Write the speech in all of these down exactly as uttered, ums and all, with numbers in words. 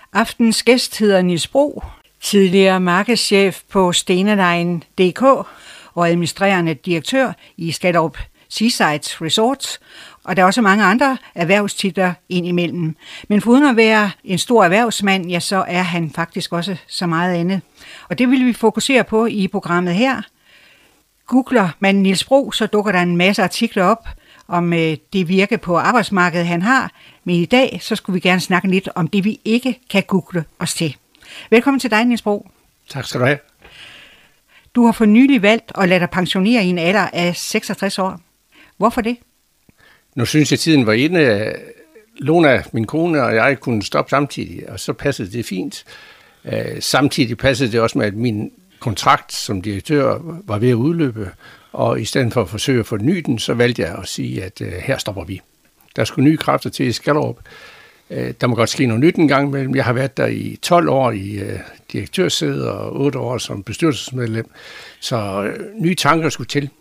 Aftens gæst hedder Niels Bro, tidligere markedschef på Steneline punktum d k og administrerende direktør i Skallerup Seasides Resorts, og der er også mange andre erhvervstitler indimellem. Men foruden at være en stor erhvervsmand, ja, så er han faktisk også så meget andet. Og det vil vi fokusere på i programmet her. Googler man Niels Bro, så dukker der en masse artikler op om øh, det virke på arbejdsmarkedet, han har. Men i dag, så skulle vi gerne snakke lidt om det, vi ikke kan google os til. Velkommen til dig, Niels Bro. Tak skal du have. Du har for nylig valgt at lade dig pensionere i en alder af seksogtres år. Hvorfor det? Nu synes jeg, tiden var inde. Lona, min kone og jeg kunne stoppe samtidig, og så passede det fint. Samtidig passede det også med, at min kontrakt som direktør var ved at udløbe, og i stedet for at forsøge at forny den, så valgte jeg at sige, at her stopper vi. Der skulle nye kræfter til i Skallerup. Der må godt ske noget nyt en gang imellem. Jeg har været der i tolv år i direktørsædet og otte år som bestyrelsesmedlem, så nye tanker skulle til.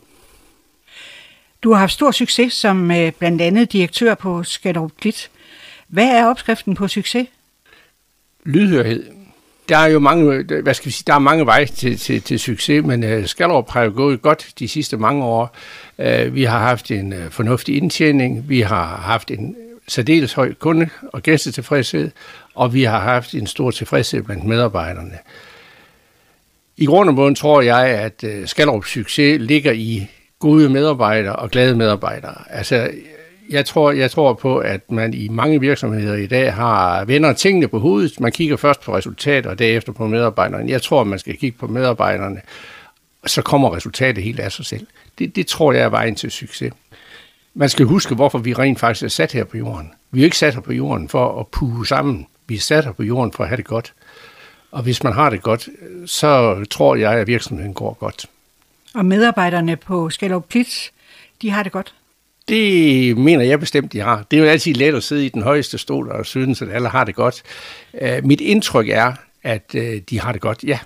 Du har haft stor succes som blandt andet direktør på Skallerup Klit. Hvad er opskriften på succes? Lydhørhed. Der er jo mange, hvad skal vi sige, der er mange veje til, til, til succes, men Skallerup har jo gået godt de sidste mange år. Vi har haft en fornuftig indtjening, vi har haft en særdeles høj kunde- og gæstetilfredshed, og vi har haft en stor tilfredshed blandt medarbejderne. I grund og grund tror jeg, at Skallerups succes ligger i gode medarbejdere og glade medarbejdere. Altså, jeg tror, jeg tror på, at man i mange virksomheder i dag har vender tingene på hovedet. Man kigger først på resultater, og derefter på medarbejderne. Jeg tror, man skal kigge på medarbejderne, og så kommer resultatet helt af sig selv. Det, det tror jeg er vejen til succes. Man skal huske, hvorfor vi rent faktisk er sat her på jorden. Vi er ikke sat her på jorden for at puge sammen. Vi er sat her på jorden for at have det godt. Og hvis man har det godt, så tror jeg, at virksomheden går godt. Og medarbejderne på Skallerup Klit, de har det godt? Det mener jeg bestemt, de har. Det er jo altid let at sidde i den højeste stol og synes, at alle har det godt. Uh, mit indtryk er, at uh, de har det godt, ja.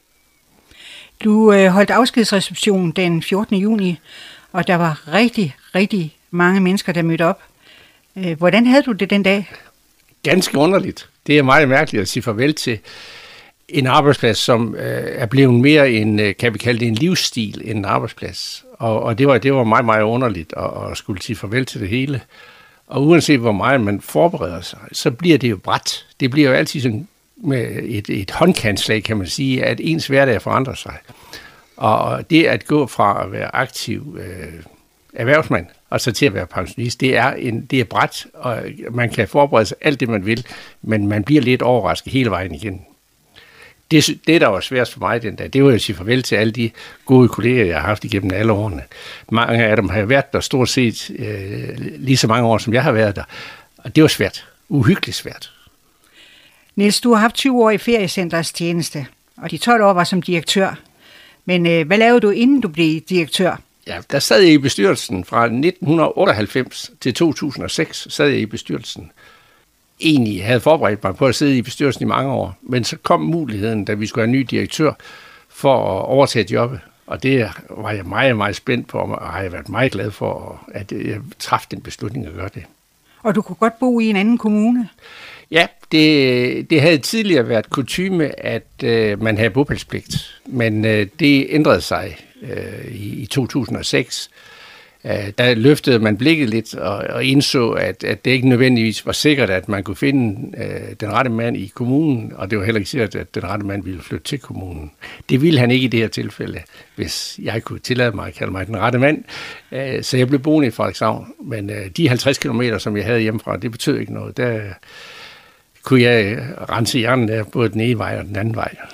Du uh, holdt afskedsreception den fjortende juni, og der var rigtig, rigtig mange mennesker, der mødte op. Uh, hvordan havde du det den dag? Ganske underligt. Det er meget mærkeligt at sige farvel til en arbejdsplads, som øh, er blevet mere en, kan vi kalde det en livsstil, end en arbejdsplads. Og, og det, var, det var meget, meget underligt at, at skulle sige farvel til det hele. Og uanset hvor meget man forbereder sig, så bliver det jo brat. Det bliver jo altid sådan med et, et håndkantslag, kan man sige, at ens hverdag forandrer sig. Og det at gå fra at være aktiv øh, erhvervsmand, og så til at være pensionist, det er, en, det er brat, og man kan forberede sig alt det, man vil, men man bliver lidt overrasket hele vejen igen. Det, det, der var svært for mig den dag, det var at sige farvel til alle de gode kolleger, jeg har haft igennem alle årene. Mange af dem har været der stort set øh, lige så mange år, som jeg har været der. Og det var svært. Uhyggeligt svært. Niels, du har haft tyve år i feriecenterets tjeneste, og de tolv år var som direktør. Men øh, hvad lavede du, inden du blev direktør? Ja, der sad jeg i bestyrelsen fra nitten otteoghalvfems til to tusind og seks, sad jeg i bestyrelsen. Egentlig havde forberedt mig på at sidde i bestyrelsen i mange år, men så kom muligheden, da vi skulle have en ny direktør, for at overtage jobbet. Og det var jeg meget, meget spændt på, og har jeg været meget glad for, at jeg træffede den beslutning at gøre det. Og du kunne godt bo i en anden kommune? Ja, det, det havde tidligere været kutyme, at øh, man havde bopælspligt, men øh, det ændrede sig øh, i, i to tusind og seks. Der løftede man blikket lidt og, og indså, at, at det ikke nødvendigvis var sikkert, at man kunne finde øh, den rette mand i kommunen, og det var heller ikke sikkert, at den rette mand ville flytte til kommunen. Det ville han ikke i det her tilfælde, hvis jeg kunne tillade mig at kalde mig den rette mand. Øh, så jeg blev boende i Frederikshavn, men øh, de halvtreds kilometer, som jeg havde hjemmefra, det betød ikke noget. Der kunne jeg rense hjernen der, både den ene vej og den anden vej.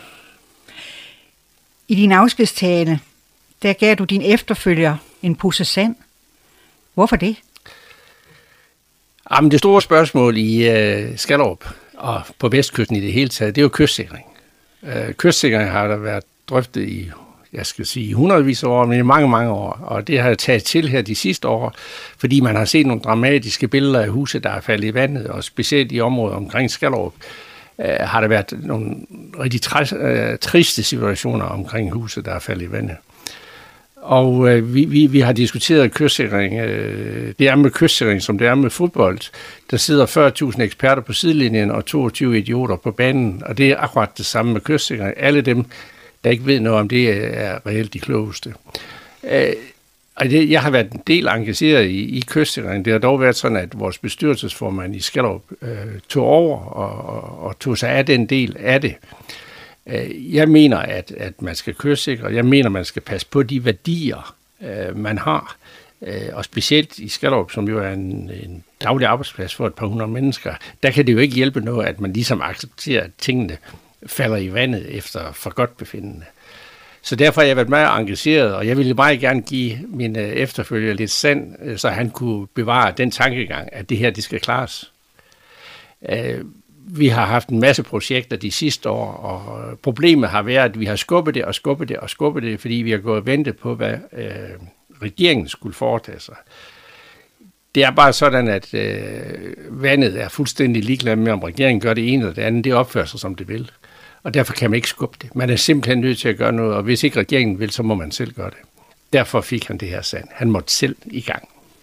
I din afskedstale, der gav du din efterfølger en pose sand. Hvorfor det? Jamen, det store spørgsmål i uh, Skallerup og på Vestkysten i det hele taget, det er jo kystsikring. Uh, kystsikring har der været drøftet i, jeg skal sige, hundredvis af år, men i mange, mange år. Og det har jeg taget til her de sidste år, fordi man har set nogle dramatiske billeder af huse, der er faldet i vandet, og specielt i området omkring Skallerup uh, har der været nogle rigtig triste situationer omkring huse, der er faldet i vandet. Og øh, vi, vi, vi har diskuteret kystsikring. Øh, det er med kystsikring, som det er med fodbold. Der sidder fyrre tusind eksperter på sidelinjen og toogtyve idioter på banen, og det er akkurat det samme med kystsikring. Alle dem, der ikke ved noget om det, er reelt de klogeste. Øh, og det, jeg har været en del engageret i, i kystsikring. Det har dog været sådan, at vores bestyrelsesformand i Skallerup øh, tog over og, og, og tog sig af den del af det. Jeg mener, at, at man skal kystsikre. Jeg mener, man skal passe på de værdier, øh, man har. Øh, og specielt i Skallerup, som jo er en, en daglig arbejdsplads for et par hundrede mennesker, der kan det jo ikke hjælpe noget, at man ligesom accepterer, at tingene falder i vandet efter for godt befindende. Så derfor har jeg været meget engageret, og jeg ville meget gerne give min efterfølger lidt sand, så han kunne bevare den tankegang, at det her, det skal klares. Øh, Vi har haft en masse projekter de sidste år, og problemet har været, at vi har skubbet det og skubbet det og skubbet det, fordi vi har gået og ventet på, hvad øh, regeringen skulle foretage sig. Det er bare sådan, at øh, vandet er fuldstændig ligeglad med, om regeringen gør det ene eller det andet. Det opfører sig, som det vil. Og derfor kan man ikke skubbe det. Man er simpelthen nødt til at gøre noget, og hvis ikke regeringen vil, så må man selv gøre det. Derfor fik han det her sand. Han måtte selv i gang.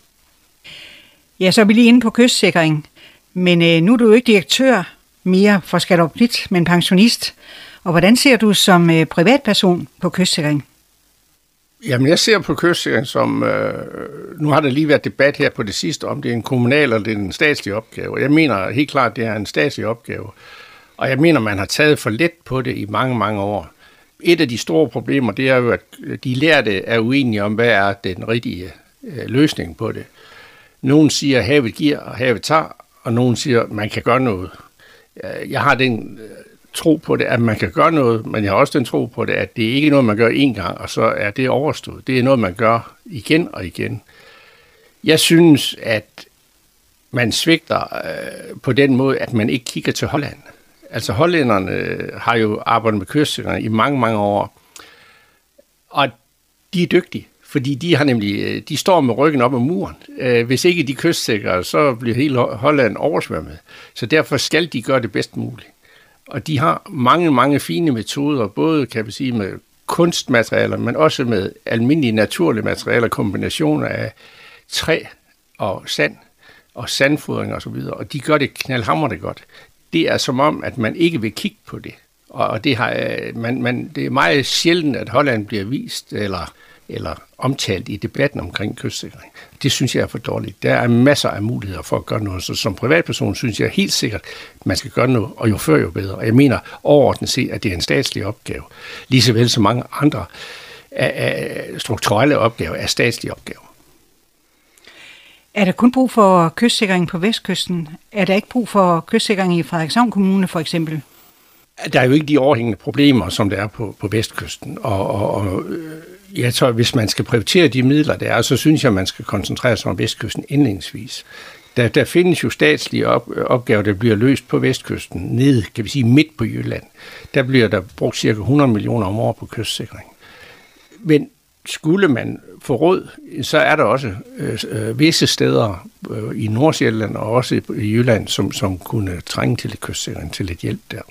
Ja, så er vi lige inde på kystsikring. Men øh, nu er du jo ikke direktør mere for Skallerup Klit, men pensionist. Og hvordan ser du som øh, privatperson på kystsikring? Jamen, jeg ser på kystsikring som... Øh, nu har der lige været debat her på det sidste, om det er en kommunal eller det er en statslig opgave. Jeg mener helt klart, at det er en statslig opgave. Og jeg mener, man har taget for let på det i mange, mange år. Et af de store problemer, det er jo, at de lærte er uenige om, hvad er den rigtige øh, løsning på det. Nogen siger, at havet giver, og havet tager, og nogen siger, at man kan gøre noget. Jeg har den tro på det, at man kan gøre noget, men jeg har også den tro på det, at det ikke er noget, man gør én gang, og så er det overstået. Det er noget, man gør igen og igen. Jeg synes, at man svigter øh, på den måde, at man ikke kigger til Holland. Altså hollænderne har jo arbejdet med kystsikring i mange, mange år, og de er dygtige. Fordi de har nemlig, de står med ryggen op ad muren. Hvis ikke de kystsikrer, så bliver hele Holland oversvømmet. Så derfor skal de gøre det bedst muligt. Og de har mange, mange fine metoder, både kan vi sige med kunstmaterialer, men også med almindelige naturlige materialer, kombinationer af træ og sand og sandfodring og så videre. Og de gør det knaldhamrende godt. Det er som om, at man ikke vil kigge på det. Og det, har, man, man, det er meget sjældent, at Holland bliver vist, eller eller omtalt i debatten omkring kystsikring. Det synes jeg er for dårligt. Der er masser af muligheder for at gøre noget. Så som privatperson synes jeg helt sikkert, at man skal gøre noget, og jo før jo bedre. Og jeg mener overordnet set, at det er en statslig opgave. Lige så vel som mange andre strukturelle opgaver er statslige opgaver. Er der kun brug for kystsikring på Vestkysten? Er der ikke brug for kystsikring i Frederikshavn Kommune for eksempel? Der er jo ikke de overhængende problemer, som der er på, på Vestkysten. Og, og, og jeg tror, hvis man skal prioritere de midler, der er, så synes jeg, man skal koncentrere sig om Vestkysten indledningsvis. Der, der findes jo statslige op, opgaver, der bliver løst på Vestkysten, nede, kan vi sige, midt på Jylland. Der bliver der brugt cirka hundrede millioner om året på kystsikring. Men skulle man få råd, så er der også øh, visse steder øh, i Nordsjælland og også i Jylland, som, som kunne trænge til lidt kystsikring, til lidt hjælp der.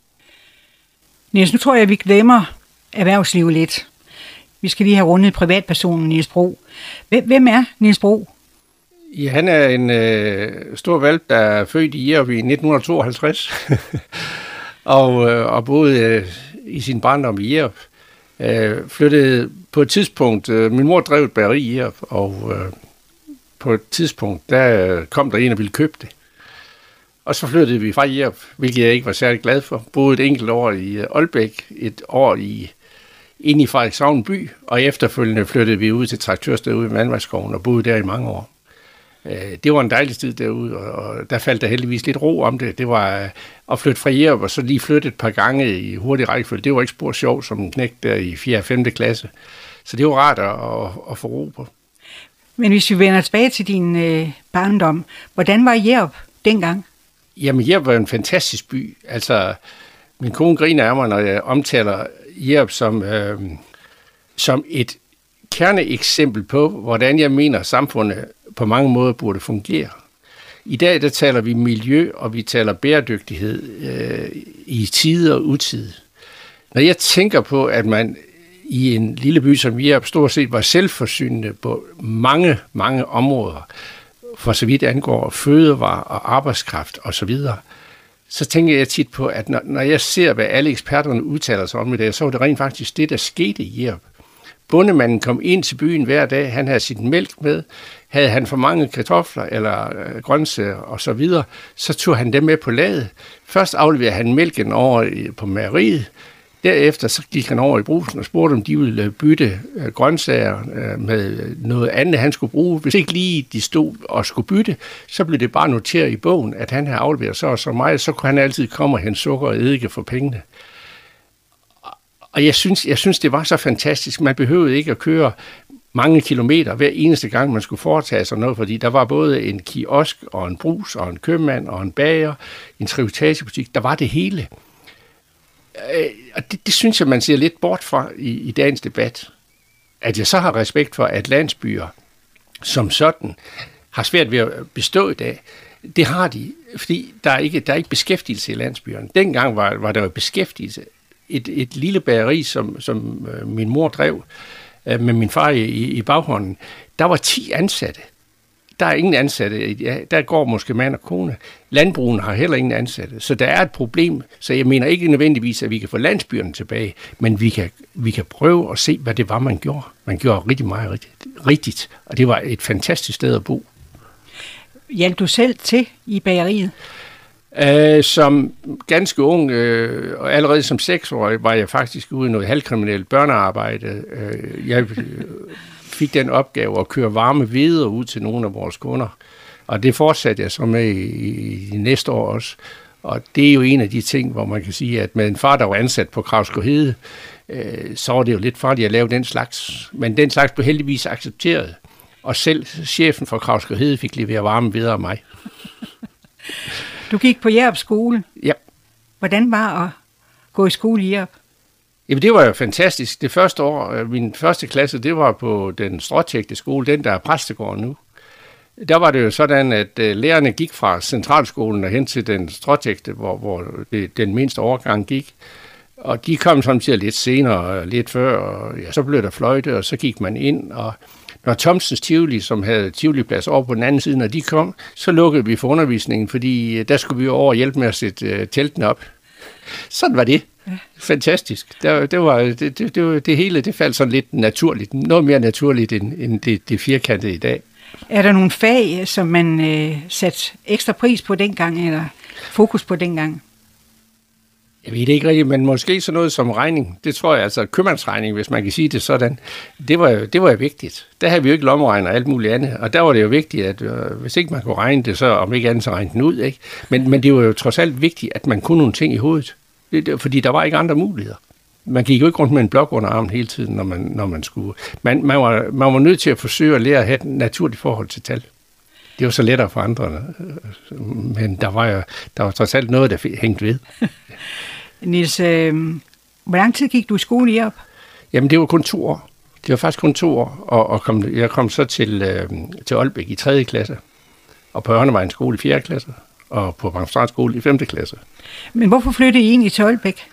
Niels, nu tror jeg, at vi glemmer erhvervslivet lidt. Vi skal lige have rundet privatpersonen Niels Bro. Hvem er Niels Bro? Ja, han er en øh, stor valp, der er født i Jerup i nitten tooghalvtreds og, øh, og boede øh, i sin barndom i Jerup. Øh, flyttede på et tidspunkt, øh, min mor drev et bageri i Jerup, og øh, på et tidspunkt, der kom der en og ville købe det. Og så flyttede vi fra Jerup, hvilket jeg ikke var særlig glad for. Boede et enkelt år i Aalbæk, et år i, inde i Frederikshavn by, og efterfølgende flyttede vi ud til traktørstedet ude i Vandvejskoven og boede der i mange år. Det var en dejlig tid derude, og der faldt der heldigvis lidt ro om det. Det var at flytte fra Jerup, og så lige flytte et par gange i hurtig rækkefølge. Det var ikke spor sjovt som en knægt der i fjerde og femte klasse. Så det var rart at, at få ro på. Men hvis vi vender tilbage til din øh, barndom, hvordan var Jerup dengang? Jamen, Jerup var en fantastisk by. Altså, min kone griner af mig, når jeg omtaler Jerup som, øh, som et kerneeksempel på, hvordan jeg mener, samfundet på mange måder burde fungere. I dag, der taler vi miljø, og vi taler bæredygtighed øh, i tide og utide. Når jeg tænker på, at man i en lille by som Jerup stort set var selvforsynende på mange, mange områder, for så vidt angår fødevarer og arbejdskraft osv., så, så tænker jeg tit på, at når, når jeg ser, hvad alle eksperterne udtaler sig om i dag, så var det rent faktisk det, der skete i Jerup. Bondemanden kom ind til byen hver dag, han havde sin mælk med, havde han for mange kartofler eller øh, grøntsager og så videre, så tog han dem med på ladet. Først afleverede han mælken over i, på mejeriet, derefter så gik han over i brugsen og spurgte, om de ville bytte øh, grøntsager øh, med noget andet, han skulle bruge. Hvis ikke lige de stod og skulle bytte, så blev det bare noteret i bogen, at han havde afleveret så og så meget, så kunne han altid komme og hente sukker og eddike for pengene. Og jeg synes, jeg synes, det var så fantastisk. Man behøvede ikke at køre mange kilometer hver eneste gang, man skulle foretage sig noget, fordi der var både en kiosk og en brus og en købmand og en bager, en trikotagebutik. Der var det hele. Og det, det synes jeg, man ser lidt bort fra i, i dagens debat. At jeg så har respekt for, at landsbyer som sådan har svært ved at bestå i dag. Det har de, fordi der er ikke, der er ikke beskæftigelse i landsbyerne. Dengang var, var der jo beskæftigelse. Et, et lille bageri, som, som øh, min mor drev øh, med min far i, i baghånden, der var ti ansatte. Der er ingen ansatte. Ja, der går måske mand og kone. Landbrugen har heller ingen ansatte. Så der er et problem. Så jeg mener ikke nødvendigvis, at vi kan få landsbyerne tilbage, men vi kan, vi kan prøve at se, hvad det var, man gjorde. Man gjorde rigtig meget rigtigt, rigtigt, og det var et fantastisk sted at bo. Hjalp du selv til i bageriet? Uh, som ganske ung, uh, og allerede som seksårig, var jeg faktisk ude i noget halvkriminelt børnearbejde. Uh, jeg fik den opgave at køre varme videre ud til nogle af vores kunder, og det fortsatte jeg så med i, i de næste år også. Og det er jo en af de ting, hvor man kan sige, at med en far, der var ansat på Kravsgaard Hede, uh, så var det jo lidt farligt at lave den slags. Men den slags blev heldigvis accepteret, og selv chefen for Kravsgaard Hede fik leveret varme videre af mig. Du gik på Jerup skole. Ja. Hvordan var at gå i skole i Jerup? Jamen, det var jo fantastisk. Det første år, min første klasse, det var på den stråtægte skole, den der er præstegården nu. Der var det jo sådan, at lærerne gik fra centralskolen og hen til den stråtægte, hvor, hvor det, den mindste overgang gik. Og de kom samtidig lidt senere, lidt før, og ja, så blev der fløjte, og så gik man ind, og når Thomsens Tivoli, som havde Tivoli-plads over på den anden side, når de kom, så lukkede vi for undervisningen, fordi der skulle vi over og hjælpe med at sætte uh, teltene op. Sådan var det. Ja. Fantastisk. Det, det, var, det, det, det, det hele det faldt sådan lidt naturligt. Noget mere naturligt end, end det, det firkantede i dag. Er der nogle fag, som man øh, satte ekstra pris på dengang, eller fokus på dengang? Jeg ved det ikke rigtigt, men måske sådan noget som regning. Det tror jeg, altså købmandsregning, hvis man kan sige det sådan. Det var jo, det var jo vigtigt. Der havde vi jo ikke lommeregner og alt muligt andet. Og der var det jo vigtigt, at øh, hvis ikke man kunne regne det, så om ikke andet, så regne den ud. Ikke? Men, men det var jo trods alt vigtigt, at man kunne nogle ting i hovedet. Det, det, fordi der var ikke andre muligheder. Man gik jo ikke rundt med en blok under armen hele tiden, når man, når man skulle. Man, man, var, man var nødt til at forsøge at lære at have et naturligt forhold til tal. Det var så lettere for andre. Men der var jo der var trods alt noget, der hængte ved. Niels, øh, hvor lang tid gik du i skole i Jerup? Jamen, det var kun to år. Det var faktisk kun to år, og, og kom, jeg kom så til, øh, til Aalbæk i tredje klasse, og på Ørnevejens skole i fjerde klasse, og på Bramstrand skole i femte klasse. Men hvorfor flyttede I egentlig til Aalbæk?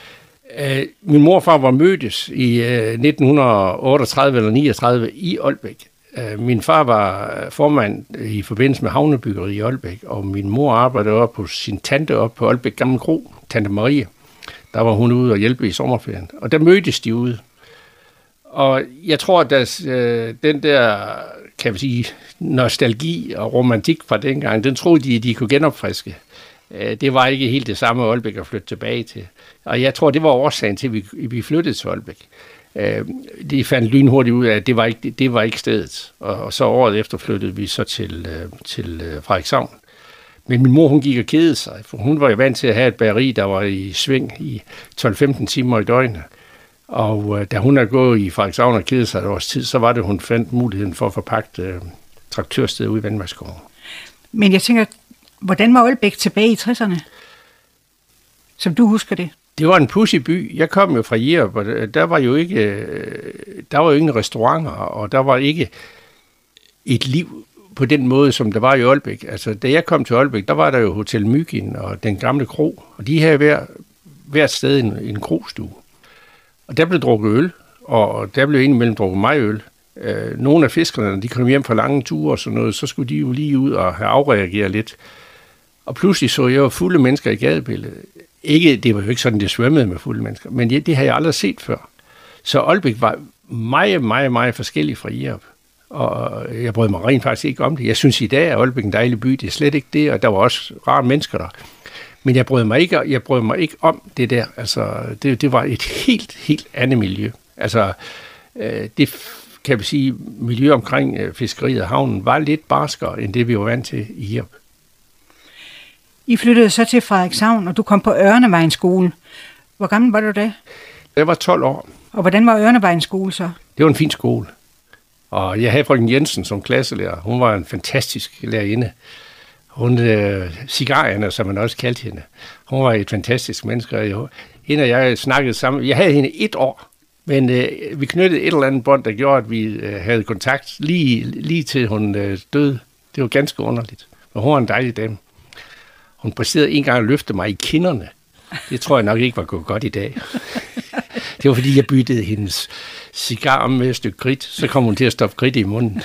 Øh, min mor og far var mødtes i øh, nitten otteogtredive eller niogtredive i Aalbæk. Øh, min far var formand i forbindelse med havnebyggeriet i Aalbæk, og min mor arbejdede op på sin tante op på Aalbæk Gamle Kro, Tante Marie. Der var hun ude og hjælpe i sommerferien. Og der mødtes de ude. Og jeg tror, at øh, den der, kan vi sige, nostalgi og romantik fra dengang, den troede de, de kunne genopfriske. Øh, det var ikke helt det samme Aalbæk at flytte tilbage til. Og jeg tror, det var årsagen til, at vi, vi flyttede til Aalbæk. Øh, de fandt lynhurtigt ud af, at det var ikke, det var ikke stedet. Og, og så året efter flyttede vi så til, øh, til øh, Frederikshavn. Men min mor, hun gik og kedede sig, for hun var jo vant til at have et bageri, der var i sving i tolv femten timer i døgnet. Og øh, da hun havde gået i Frederikshavn og kedede sig et års tid, så var det, hun fandt muligheden for at forpagte øh, traktørstedet ude i Vandmarkskoven. Men jeg tænker, hvordan var Aalbæk tilbage i tresserne? Som du husker det? Det var en pudsig by. Jeg kom jo fra Jerup, og der var jo ikke, øh, der var jo ingen restauranter, og der var ikke et liv på den måde, som der var i Aalbæk. Altså, da jeg kom til Aalbæk, der var der jo Hotel Myggen og den gamle kro, og de havde hver, hvert sted en, en krostue. Og der blev drukket øl, og der blev indimellem drukket meget øl. Øh, nogle af fiskerne, når de kom hjem fra lange ture og sådan noget, så skulle de jo lige ud og have afreageret lidt. Og pludselig så jeg jo fulde mennesker i gadebilledet. Ikke, det var jo ikke sådan, det svømmede med fulde mennesker, men det, det har jeg aldrig set før. Så Aalbæk var meget, meget, meget forskellig fra Jerup. Og jeg brød mig rent faktisk ikke om det. Jeg synes i dag, at Aalbæk er en dejlig by. Det er slet ikke det, og der var også rare mennesker der. Men jeg brød mig ikke, jeg brød mig ikke om det der. Altså, det, det var et helt, helt andet miljø. Altså, øh, det kan vi sige, miljø omkring øh, fiskeriet og havnen var lidt barskere, end det vi var vant til i Jerup. I flyttede så til Frederikshavn, og du kom på Ørnevejens skole. Hvor gammel var du da? Jeg var tolv år. Og hvordan var Ørnevejens skole så? Det var en fin skole. Og jeg havde frøken Jensen som klasselærer. Hun var en fantastisk lærerinde. Hun, øh, cigarerne, som man også kaldte hende. Hun var et fantastisk menneske. Hende og jeg snakkede sammen. Jeg havde hende et år, men øh, vi knyttede et eller andet bånd, der gjorde, at vi øh, havde kontakt lige, lige til hun øh, døde. Det var ganske underligt. Og hun var en dejlig dame. Hun præsterede en gang at løfte mig i kinderne. Det tror jeg nok ikke var gået godt i dag. Det var fordi, jeg byttede hendes cigar om med et stykke kridt. Så kom hun til at stoppe kridt i munden.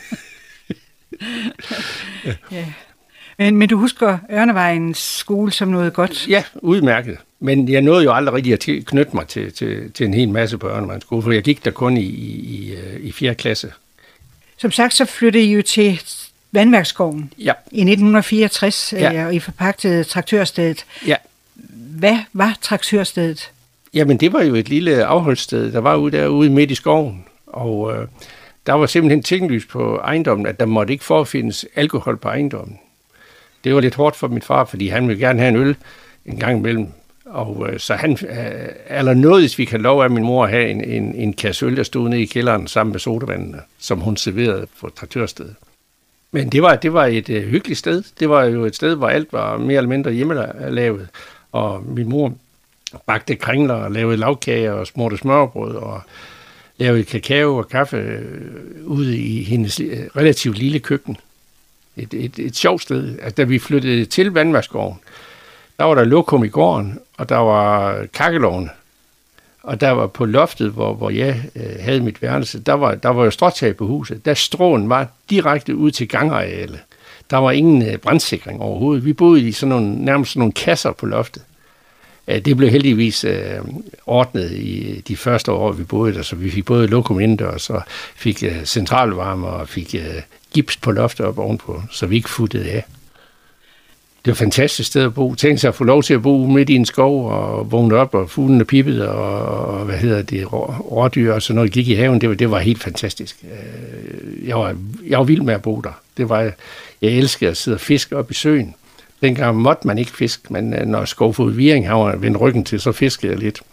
Ja. Men, men du husker Ørnevejens skole som noget godt? Ja, udmærket. Men jeg nåede jo aldrig rigtig at knytte mig til, til, til en hel masse på Ørnevejens skole, for jeg gik der kun i, i, i fjerde klasse. Som sagt, så flyttede I jo til Vandværksskoven ja. i nitten fireogtres, ja. og I forpagtede traktørstedet. Ja. Hvad var traktørstedet? Jamen, det var jo et lille afholdssted, der var ude derude midt i skoven, og øh, der var simpelthen tinglyst på ejendommen, at der måtte ikke forfindes alkohol på ejendommen. Det var lidt hårdt for min far, fordi han ville gerne have en øl en gang imellem. Og øh, så han, øh, eller nådigt, vi kan lov af min mor at have en, en, en kasse øl, der stod nede i kælderen sammen med sodavandene, som hun serverede på traktørstedet. Men det var, det var et øh, hyggeligt sted. Det var jo et sted, hvor alt var mere eller mindre hjemmelavet. Og min mor bagte kringler og lavede lavkager og smurte smørbrød og lavede kakao og kaffe øh, ude i hendes øh, relativt lille køkken. Et, et, et sjovt sted. Altså, da vi flyttede til Vandværksskoven, der var der lokum i gården, og der var kakkelovne. Og der var på loftet, hvor, hvor jeg øh, havde mit værelse, der var, der var jo stråtag på huset. Der stråen var direkte ud til gangarealet. Der var ingen øh, brandsikring overhovedet. Vi boede i sådan nogle, nærmest sådan nogle kasser på loftet. Øh, det blev heldigvis øh, ordnet i de første år, vi boede der, så vi fik både lokum indendørs, og fik øh, centralvarme og fik øh, gips på loftet op ovenpå, så vi ikke futtede af. Det var et fantastisk sted at bo. Tænk sig at få lov til at bo midt i en skov og vågne op, og fuglene pippede, og, og hvad hedder det, rådyr og sådan noget gik i haven. Det var, det var helt fantastisk. Jeg var, jeg var vild med at bo der. Det var, jeg elskede at sidde og fiske op i søen. Dengang måtte man ikke fiske, men når Skovfod Viring har vendt ryggen til, så fiskede jeg lidt.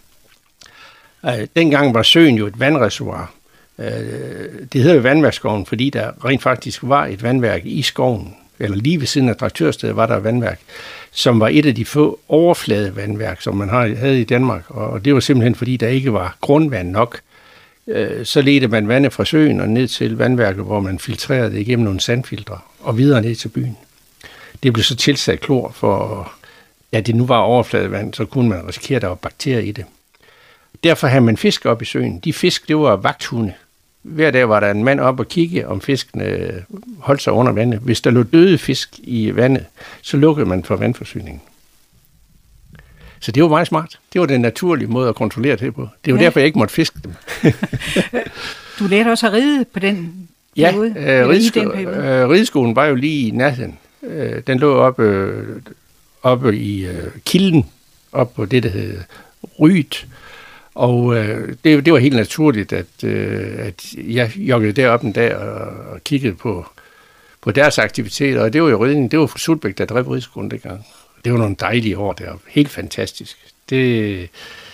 Dengang var søen jo et vandreservoir. Det hedder jo Vandværksskoven, fordi der rent faktisk var et vandværk i skoven, eller lige ved siden af traktørstedet var der et vandværk, som var et af de få overfladevandværk, som man havde i Danmark, og det var simpelthen fordi, der ikke var grundvand nok. Så ledte man vandet fra søen og ned til vandværket, hvor man filtrerede det igennem nogle sandfiltre, og videre ned til byen. Det blev så tilsat klor, for at det nu var overfladevand, så kunne man risikere, at der var bakterier i det. Derfor havde man fisk op i søen. De fisk, det var vagthunde. Hver dag var der en mand op og kigge, om fiskene holdt sig under vandet. Hvis der lå døde fisk i vandet, så lukkede man for vandforsyningen. Så det var meget smart. Det var den naturlige måde at kontrollere det på. Det var ja. Derfor, jeg ikke måtte fiske dem. Du lærte også at ride på den ja, periode? Ja, øh, ridesko- øh, rideskolen var jo lige i nærheden. Øh, den lå oppe, øh, oppe i øh, kilden, oppe på det, der hed Ryt. Og øh, det, det var helt naturligt, at, øh, at jeg joggede derop en dag og, og kiggede på, på deres aktiviteter. Og det var jo ridning. Det var fra Sulbæk, der drev rideskolen dengang. Det var nogle dejlige år deroppe. Helt fantastisk. Det,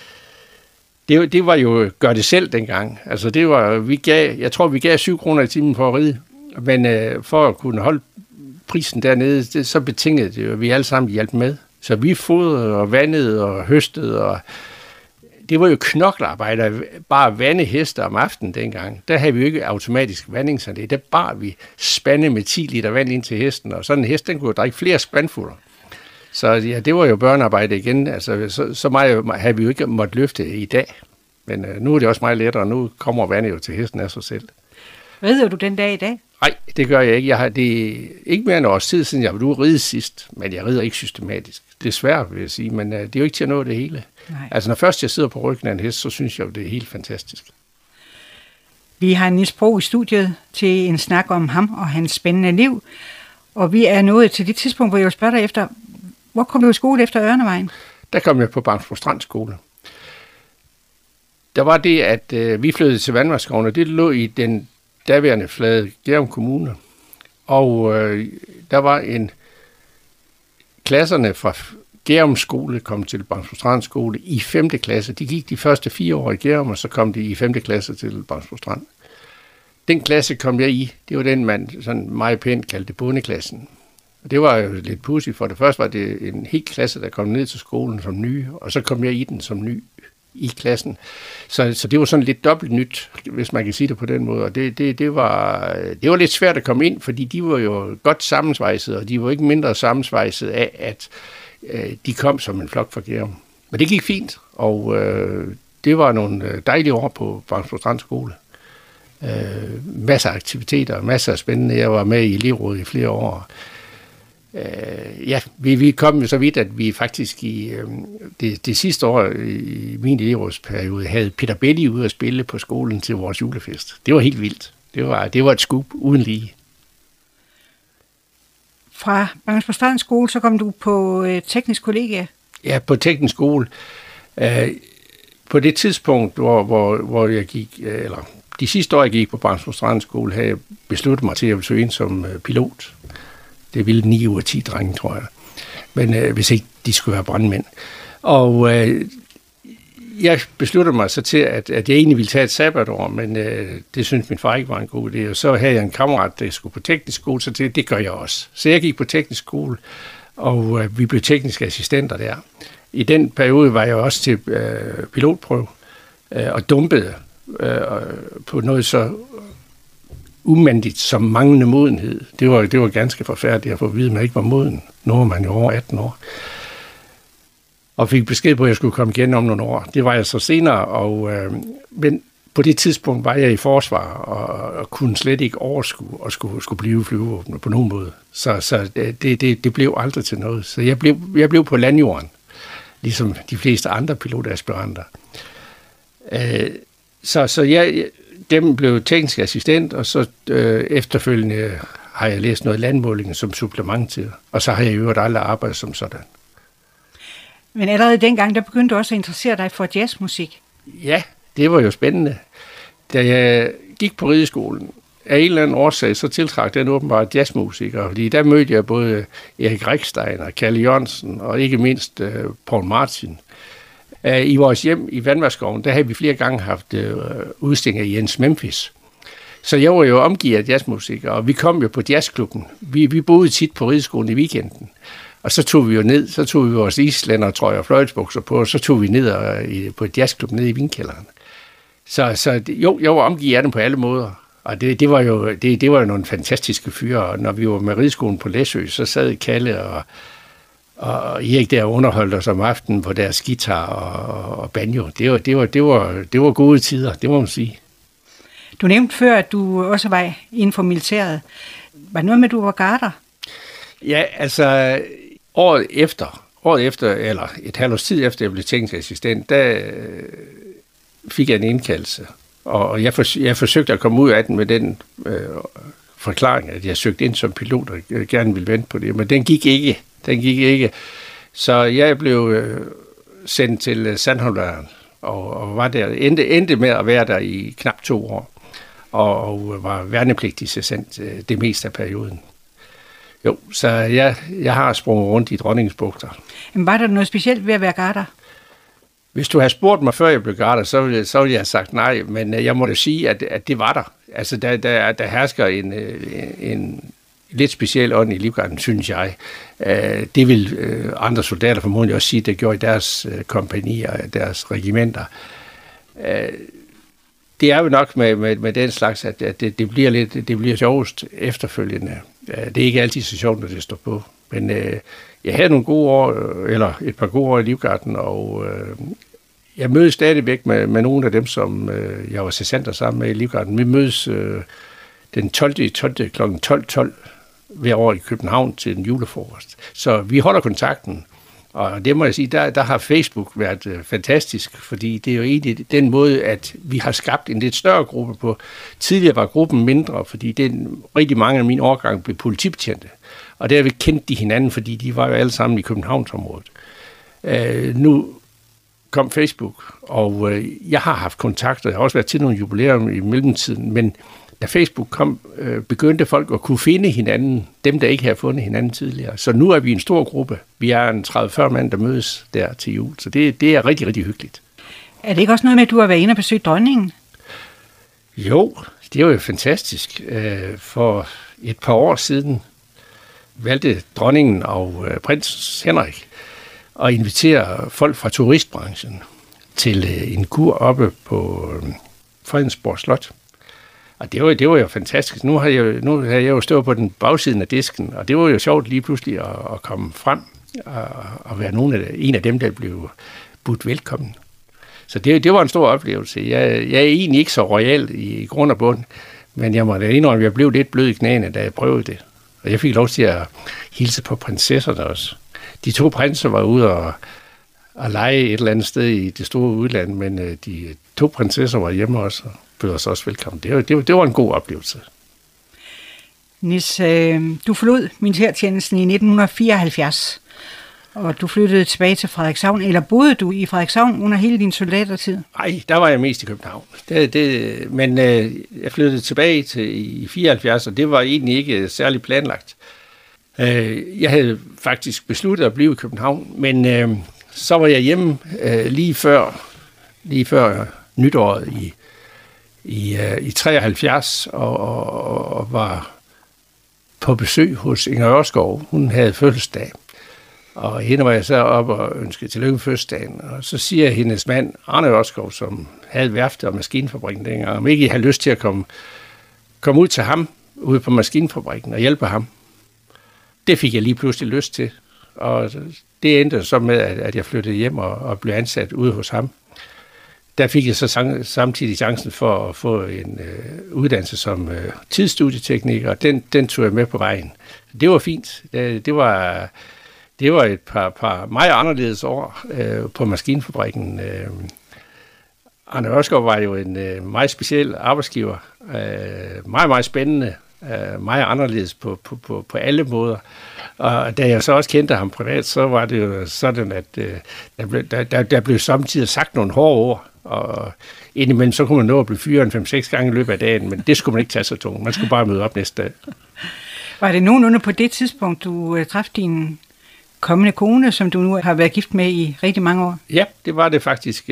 det, det var jo gør det selv dengang. Altså det var, vi gav, jeg tror, vi gav syv kroner i timen for at ride. Men øh, for at kunne holde prisen dernede, det, så betingede det jo, at vi alle sammen hjalp med. Så vi fodrede og vandede og høstede og det var jo knoklearbejde, bare vande heste om aftenen dengang. Der havde vi jo ikke automatisk vandingsanlæg. Der bar vi spande med ti liter vand ind til hesten, og sådan en hest, den kunne drikke flere spandfulder. Så ja, det var jo børnearbejde igen. Altså, så, så meget havde vi jo ikke måttet løfte i dag. Men øh, nu er det også meget lettere, og nu kommer vandet jo til hesten af sig selv. Rider du den dag i dag? Nej, det gør jeg ikke. Jeg har det ikke mere end års tid siden, jeg var ude at ride sidst, men jeg rider ikke systematisk. Det er svært, vil jeg sige, men øh, det er jo ikke til at nå det hele. Nej. Altså, når først jeg sidder på ryggen af en hest, så synes jeg jo, det er helt fantastisk. Vi har Niels Bro i studiet til en snak om ham og hans spændende liv, og vi er nået til det tidspunkt, hvor jeg vil spørge dig efter, hvor kom du i skole efter Ørnevejen? Der kom jeg på Bangsbo Strand skole. Der var det, at øh, vi flyttede til Vandværksskoven, og det lå i den daværende flade Gærum Kommune. Og øh, der var en klasserne fra Gærum skole kom til Bangsbo Strand skole i femte klasse. De gik de første fire år i Gærum, og så kom de i femte klasse til Bangsbo Strand. Den klasse kom jeg i. Det var den, man sådan meget pænt kaldte bondeklassen. Og det var jo lidt pudsigt, for det første var det en hel klasse, der kom ned til skolen som nye, og så kom jeg i den som ny i klassen. Så, så det var sådan lidt dobbelt nyt, hvis man kan sige det på den måde. Og det, det, det, var, det var lidt svært at komme ind, fordi de var jo godt sammensvejset, og de var ikke mindre sammensvejset af, at øh, de kom som en flok fra Gærum. Men det gik fint, og øh, det var nogle dejlige år på Bangsbo Strand skole. Øh, masser af aktiviteter, masser af spændende. Jeg var med i elevrådet i flere år. Uh, ja, vi, vi kom jo så vidt, at vi faktisk i um, det, det sidste år i min elevrådsperiode havde Peter Belli ude at spille på skolen til vores julefest. Det var helt vildt. Det var, det var et scoop uden lige. Fra Bangsbo Strand skole, så kom du på uh, teknisk kollegie? Ja, på teknisk skole. Uh, på det tidspunkt, hvor, hvor, hvor jeg gik, eller de sidste år, jeg gik på Bangsbo Strand skole, havde jeg besluttet mig til at søge ind som uh, pilot. Det ville ni ud af ti drenge, tror jeg. Men øh, hvis ikke de skulle være brandmænd. Og øh, jeg besluttede mig så til, at, at jeg egentlig ville tage et sabbatår, men øh, det synes min far ikke var en god idé. Og så havde jeg en kammerat, der skulle på teknisk skole, så det, det gør jeg også. Så jeg gik på teknisk skole, og øh, vi blev tekniske assistenter der. I den periode var jeg også til øh, pilotprøve øh, og dumpede øh, på noget så umandigt som manglende modenhed. Det var, det var ganske forfærdeligt at få at vide, at man ikke var moden. Nu var man jo over atten år. Og fik besked på, at jeg skulle komme igen om nogle år. Det var jeg så senere, og, øh, men på det tidspunkt var jeg i forsvar, og, og kunne slet ikke overskue og skulle, skulle blive flyvevåbnet på nogen måde. Så, så det, det, det blev aldrig til noget. Så jeg blev, jeg blev på landjorden, ligesom de fleste andre pilotaspiranter. Øh, så, så jeg... Dem blev teknisk assistent, og så øh, efterfølgende har jeg læst noget landmåling som supplement til, og så har jeg i øvrigt aldrig arbejdet som sådan. Men allerede dengang, der begyndte du også at interessere dig for jazzmusik? Ja, det var jo spændende. Da jeg gik på rideskolen, af en eller anden årsag, så tiltrak den åbenbart jazzmusikere, fordi der mødte jeg både Erik Rikstein og Kalle Jørgensen, og ikke mindst øh, Paul Martin. I vores hjem i Vandværksskoven, der havde vi flere gange haft øh, udstillinger i Jens Memphis. Så jeg var jo omgivet af jazzmusik, og vi kom jo på jazzklubben. Vi, vi boede tit på rideskolen i weekenden. Og så tog vi jo ned, så tog vi vores islænder, trøjer og fløjtsbukser på, og så tog vi ned og, i, på et jazzklub nede i vinkælderen. Så, så jo, jeg var omgivet af dem på alle måder. Og det, det, var jo, det, det var jo nogle fantastiske fyre. Og når vi var med rideskolen på Læsø, så sad Kalle og Og Erik der underholdt os om aftenen på deres guitar og, og banjo. Det var, det, var, det, var, det var gode tider, det må man sige. Du nævnte før, at du også var inden for militæret. Var det noget med, at du var garder? Ja, altså året efter, året efter, eller et halvt års tid efter, jeg blev teknisk assistent, der fik jeg en indkaldelse. Og jeg, for, jeg forsøgte at komme ud af den med den øh, forklaring, at jeg søgte ind som pilot, og jeg gerne ville vente på det. Men den gik ikke. Den gik ikke. Så jeg blev øh, sendt til Sandholmlejren, og, og var der, endte, endte med at være der i knap to år, og, og var værnepligtig sendt øh, det meste af perioden. Jo, så jeg, jeg har sprunget rundt i Dronningens Bugter. Men var der noget specielt ved at være garder? Hvis du havde spurgt mig, før jeg blev garder, så ville, så ville jeg have sagt nej, men jeg må da sige, at, at det var der. Altså, der, der, der hersker en, en lidt speciel ånd i livgarden, synes jeg. Det vil andre soldater formodentlig også sige, det gjorde i deres kompagnier, deres regimenter. Det er jo nok med, med, med den slags, at, at det, det bliver lidt, det bliver sjovest efterfølgende. Det er ikke altid så sjovt, når det står på. Men øh, jeg havde nogle gode år, eller et par gode år i livgarden, og øh, jeg mødes stadigvæk med, med nogle af dem, som øh, jeg var sergeanter sammen med i Livgarden. Vi mødes øh, den tolvte tolvte klokken tolv tolv hver år i København til en julefrokost. Så vi holder kontakten, og det må jeg sige, der, der har Facebook været øh, fantastisk, fordi det er jo egentlig den måde, at vi har skabt en lidt større gruppe på. Tidligere var gruppen mindre, fordi den, rigtig mange af mine årgange blev politibetjente, og der vi kendte de hinanden, fordi de var jo alle sammen i Københavnsområdet. Øh, nu kom Facebook, og øh, jeg har haft kontakter, jeg har også været til nogle jubilæum i mellemtiden, men da Facebook kom, øh, begyndte folk at kunne finde hinanden, dem der ikke havde fundet hinanden tidligere. Så nu er vi en stor gruppe. Vi er en tredive til fyrre mand, der mødes der til jul, så det, det er rigtig, rigtig hyggeligt. Er det ikke også noget med, at du har været inde og besøgt dronningen? Jo, det var jo fantastisk. For et par år siden valgte dronningen og prins Henrik at invitere folk fra turistbranchen til en kur oppe på Fredensborg Slot. Og det var, det var jo fantastisk. Nu har jeg, nu har jeg jo stået på den bagsiden af disken, og det var jo sjovt lige pludselig at, at komme frem og, og være nogen af, en af dem, der blev budt velkommen. Så det, det var en stor oplevelse. Jeg, jeg er egentlig ikke så royal i, i grund og bund, men jeg må da indrømme, at jeg blev lidt blød i knæene, da jeg prøvede det. Og jeg fik lov til at hilse på prinsesserne også. De to prinser var ude og, og lege et eller andet sted i det store udland, men de to prinsesser var hjemme også og bød os også velkommen. Det var, det var, det var en god oplevelse. Nis, øh, du forlod militærtjenesten i nitten fireoghalvfjerds, og du flyttede tilbage til Frederikshavn, eller boede du i Frederikshavn under hele din soldatertid? Nej, der var jeg mest i København. Det, det, men øh, jeg flyttede tilbage til i fireoghalvfjerds, og det var egentlig ikke særlig planlagt. Øh, jeg havde faktisk besluttet at blive i København, men øh, så var jeg hjemme øh, lige før, lige før nytåret i i, uh, i treoghalvfjerds og, og, og var på besøg hos Inger Ørskov. Hun havde fødselsdag, og hende var jeg så op og ønskede tillykke med fødselsdagen. Og så siger hendes mand, Arne Ørskov, som havde værftet og maskinfabrikken dengang, om ikke I havde lyst til at komme, komme ud til ham, ude på maskinfabrikken og hjælpe ham. Det fik jeg lige pludselig lyst til, og det endte så med, at jeg flyttede hjem og, og blev ansat ude hos ham. Der fik jeg så samtidig chancen for at få en øh, uddannelse som øh, tidsstudietekniker, og den, den tog jeg med på vejen. Det var fint. Det, det, var, det var et par, par meget anderledes år øh, på maskinfabrikken. Øh, Arne Ørskov var jo en øh, meget speciel arbejdsgiver. Øh, meget, meget spændende. Øh, meget anderledes på, på, på, på alle måder. Og da jeg så også kendte ham privat, så var det jo sådan, at øh, der, blev, der, der, der blev samtidig sagt nogle hårde ord, og indimellem så kunne man nå at blive fyret en fem seks gange i løbet af dagen, men det skulle man ikke tage så tungt. Man skulle bare møde op næste dag. Var det nogenlunde på det tidspunkt, du uh, traf din kommende kone, som du nu har været gift med i rigtig mange år? Ja, det var det faktisk.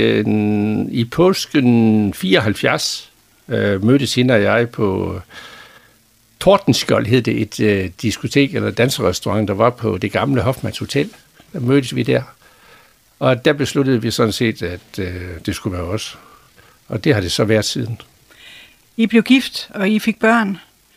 I påsken fireoghalvfjerds øh, mødtes hende og jeg på Tordenskjold, hed det, et øh, diskotek eller danserestaurant, der var på det gamle Hoffmanns Hotel. Der mødtes vi der. Og der besluttede vi sådan set, at øh, det skulle være os. Og det har det så været siden. I blev gift, og I fik børn.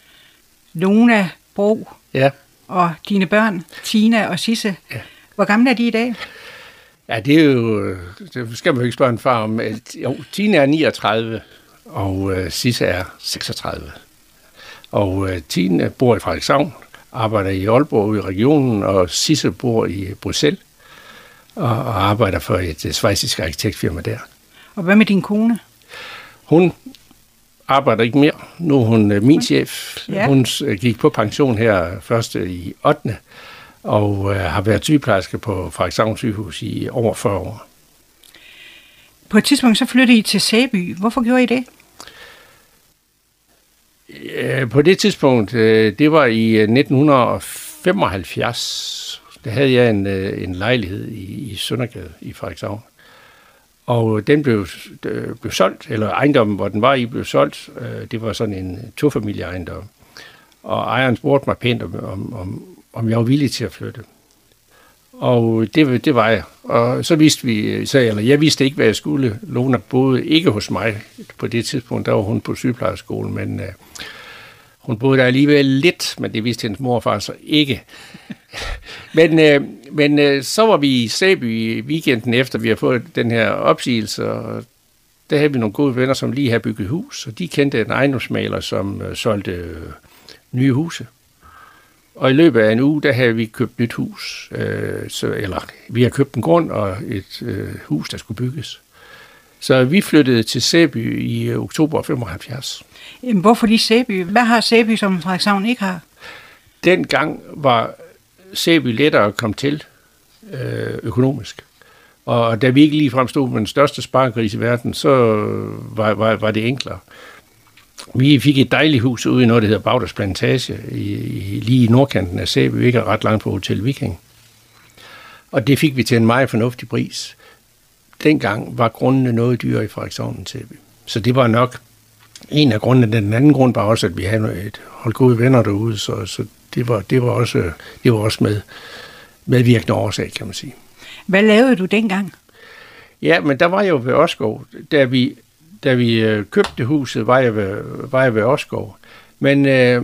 Lona, Bro, ja. Og dine børn, Tina og Sisse. Ja. Hvor gamle er de i dag? Ja, det er jo... Det skal man jo ikke spørge en far om. Jo, Tina er niogtredive, og øh, Sisse er seksogtredive. Og øh, Tina bor i Frederikshavn, arbejder i Aalborg i regionen, og Sisse bor i Bruxelles og arbejder for et schweizisk arkitektfirma der. Og hvad med din kone? Hun arbejder ikke mere. Nu er hun min chef. Ja. Hun gik på pension her først i ottende og har været sygeplejerske på Frederikshavn sygehus i over fyrre år. På et tidspunkt så flyttede I til Sæby. Hvorfor gjorde I det? På det tidspunkt, det var i nitten femoghalvfjerds, der havde jeg en, en lejlighed i, i Søndergade i Frederikshavn. Og den blev, blev solgt, eller ejendommen, hvor den var i, blev solgt. Det var sådan en tofamilieejendom. Og ejeren spurgte mig pænt, om, om, om jeg var villig til at flytte. Og det, det var jeg. Og så vidste vi, så, eller jeg vidste ikke, hvad jeg skulle. Lona boede ikke hos mig på det tidspunkt, der var hun på sygeplejerskolen, men... Hun boede der alligevel lidt, men det vidste hendes morfar så ikke. men øh, men øh, så var vi i Sæby i weekenden efter, vi har fået den her opsigelse, og der havde vi nogle gode venner, som lige havde bygget hus, og de kendte en ejendomsmaler, som øh, solgte øh, nye huse. Og i løbet af en uge, der havde vi købt nyt hus. Øh, så, eller vi har købt en grund og et øh, hus, der skulle bygges. Så vi flyttede til Sæby i øh, oktober femoghalvfjerds. Jamen, hvorfor lige Sæby? Hvad har Sæby, som Frederikshavn ikke har? Dengang var Sæby lettere at komme til øh, økonomisk. Og da vi ikke lige fremstod med den største sparekris i verden, så var, var, var det enklere. Vi fik et dejligt hus ude i noget, der hedder Bauders Plantage, i, i, lige i nordkanten af Sæby, ikke ret langt på Hotel Viking. Og det fik vi til en meget fornuftig pris. Dengang var grundene noget dyrere i Frederikshavn end Sæby. Så det var nok en af grundene. Den anden grund var også, at vi havde et hold gode venner derude, så, så det, var, det var også, det var også med, medvirkende årsag, kan man sige. Hvad lavede du dengang? Ja, men der var jeg jo ved Åskov. Da vi, da vi øh, købte huset, var jeg ved, var jeg ved Åskov. Men øh,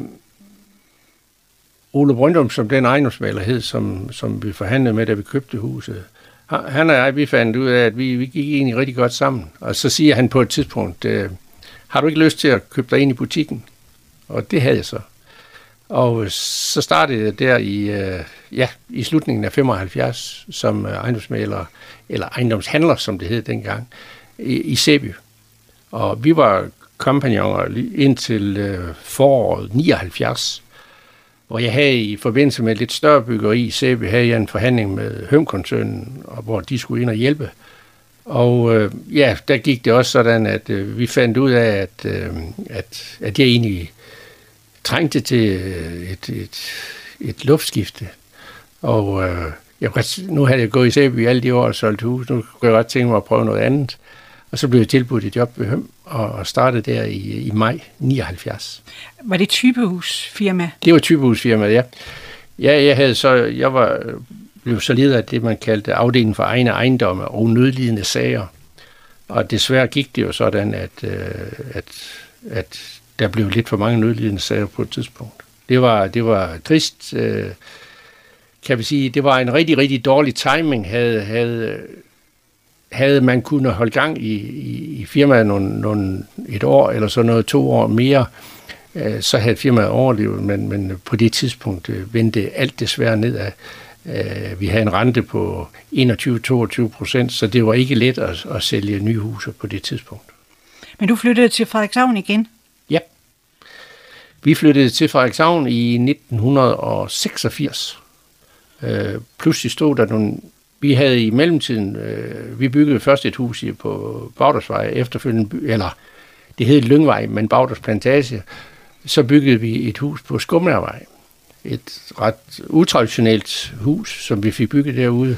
Ole Brøndum, som den ejendomsmaler hed, som, som vi forhandlede med, da vi købte huset, han og jeg, vi fandt ud af, at vi, vi gik egentlig rigtig godt sammen. Og så siger han på et tidspunkt, øh, har du ikke lyst til at købe dig ind i butikken? Og det havde jeg så. Og så startede jeg der i, øh, ja, i slutningen af femoghalvfjerds som ejendomsmaler, eller ejendomshandler, som det hed dengang, i, i Sæby. Og vi var kompagnoner indtil øh, foråret nioghalvfjerds, hvor jeg havde i forbindelse med et lidt større byggeri i Sæby, havde jeg en forhandling med Høm-koncernen, hvor de skulle ind og hjælpe. Og øh, ja, der gik det også sådan, at øh, vi fandt ud af, at, øh, at, at jeg egentlig trængte til et, et, et luftskifte. Og øh, jeg, nu havde jeg gået i Sæby alle de år og solgt hus, nu kunne jeg godt tænke mig at prøve noget andet. Og så blev jeg tilbudt et job ved Høm, og startede der i, i maj nioghalvfjerds. Var det typehusfirma? Det var typehusfirma, ja. Ja, jeg havde så, jeg var blev så leder af det, man kaldte afdelingen for egne ejendomme og nødlidende sager. Og desværre gik det jo sådan, at, at, at der blev lidt for mange nødlidende sager på et tidspunkt. Det var, det var trist, kan vi sige. Det var en rigtig, rigtig dårlig timing, havde, havde, havde man kunnet holde gang i, i, i firmaet nogle, nogle, et år eller så noget to år mere, så havde firmaet overlevet, men, men på det tidspunkt vendte alt desværre nedad. Vi havde en rente på enogtyve til toogtyve procent, så det var ikke let at, at sælge nye huse på det tidspunkt. Men du flyttede til Frederikshavn igen? Ja. Vi flyttede til Frederikshavn i nitten seksogfirs. Øh, pludselig stod der nogle... Vi havde i mellemtiden... Øh, vi byggede først et hus på Baudersvej, efterfølgende... Eller det hed Lyngvej, men Bauders Plantage. Så byggede vi et hus på Skumlærvej. Et ret utraditionelt hus, som vi fik bygget derude.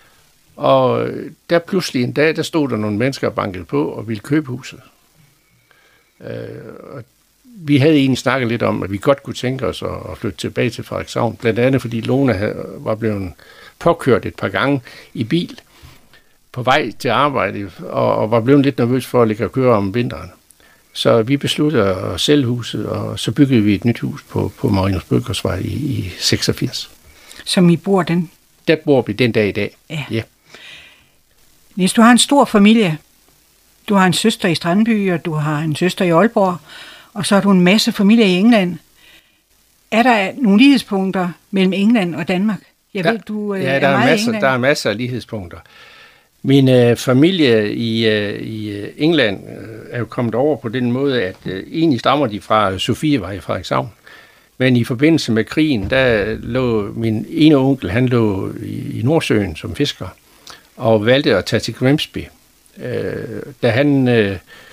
Og der pludselig en dag, der stod der nogle mennesker og bankede på og ville købe huset. Øh, og vi havde egentlig snakket lidt om, at vi godt kunne tænke os at flytte tilbage til Frederikshavn. Blandt andet fordi Lone var blevet påkørt et par gange i bil på vej til arbejde, og var blevet lidt nervøs for at ligge og køre om vinteren. Så vi besluttede at sælge huset, og så byggede vi et nyt hus på, på Marinus Bødkersvej i, i seksogfirs. Som I bor den? Der bor vi den dag i dag. Ja. Ja. Niels, du har en stor familie. Du har en søster i Strandby, og du har en søster i Aalborg, og så har du en masse familie i England. Er der nogle lighedspunkter mellem England og Danmark? Jeg ja, ved, du ja, er der er, meget masser, der er masser af lighedspunkter. Min øh, familie i, øh, i England øh, er jo kommet over på den måde, at øh, egentlig stammer de fra Sofievej i Frederikshavn. Men i forbindelse med krigen, der lå min ene onkel, han lå i, i Nordsøen som fisker, og valgte at tage til Grimsby. Øh, da han, øh,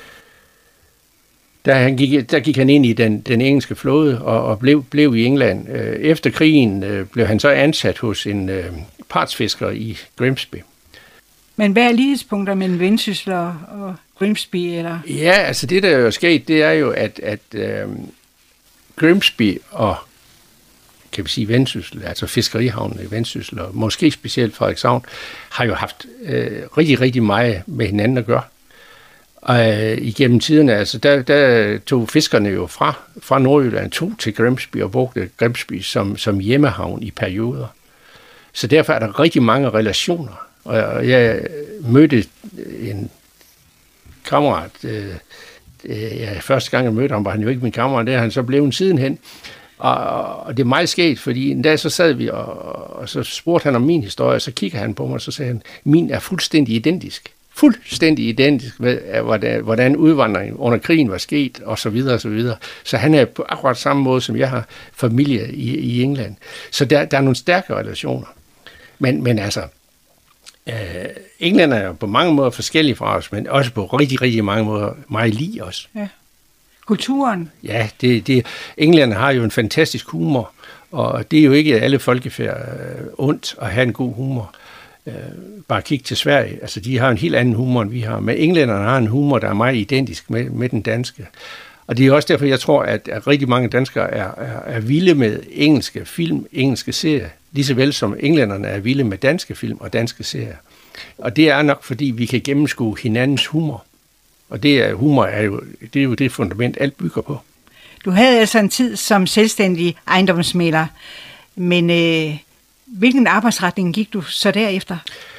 da han gik, der gik han ind i den, den engelske flåde og, og blev, blev i England. Øh, efter krigen øh, blev han så ansat hos en øh, partsfisker i Grimsby. Men hvad er lighedspunkter mellem Vendsyssel og Grimsby? Eller? Ja, altså det, der er jo sket, det er jo, at, at øh, Grimsby og kan vi sige Vendsyssel, altså fiskerihavnen i Vendsyssel, og måske specielt Frederikshavn, har jo haft øh, rigtig, rigtig meget med hinanden at gøre. Og øh, igennem tiderne, altså der, der tog fiskerne jo fra, fra Nordjylland, tog til Grimsby og brugte Grimsby som, som hjemmehavn i perioder. Så derfor er der rigtig mange relationer. Og jeg mødte en kammerat, øh, ja, første gang jeg mødte ham, var han jo ikke min kammerat, der han så blev en sidenhen. Og, og det er meget sket, fordi en dag så sad vi, og, og så spurgte han om min historie, og så kigger han på mig, og så sagde han, min er fuldstændig identisk. Fuldstændig identisk med, hvordan, hvordan udvandringen under krigen var sket, og så videre, og så videre. Så han er på akkurat samme måde, som jeg har familie i, i England. Så der, der er nogle stærke relationer. Men, men altså, øh, England er jo på mange måder forskellige fra os, men også på rigtig, rigtig mange måder meget lige os. Ja. Kulturen. Ja, det, det, England har jo en fantastisk humor, og det er jo ikke alle folkefærd øh, ondt at have en god humor. Øh, bare kig til Sverige, altså de har en helt anden humor, end vi har. Men englænderne har en humor, der er meget identisk med, med den danske. Og det er også derfor, jeg tror, at, at rigtig mange danskere er, er, er vilde med engelske film, engelske serier, lige så vel som englænderne er vilde med danske film og danske serier. Og det er nok, fordi vi kan gennemskue hinandens humor. Og det er, humor er jo, det er jo det fundament, alt bygger på. Du havde altså en tid som selvstændig ejendomsmægler, men øh, hvilken arbejdsretning gik du så derefter?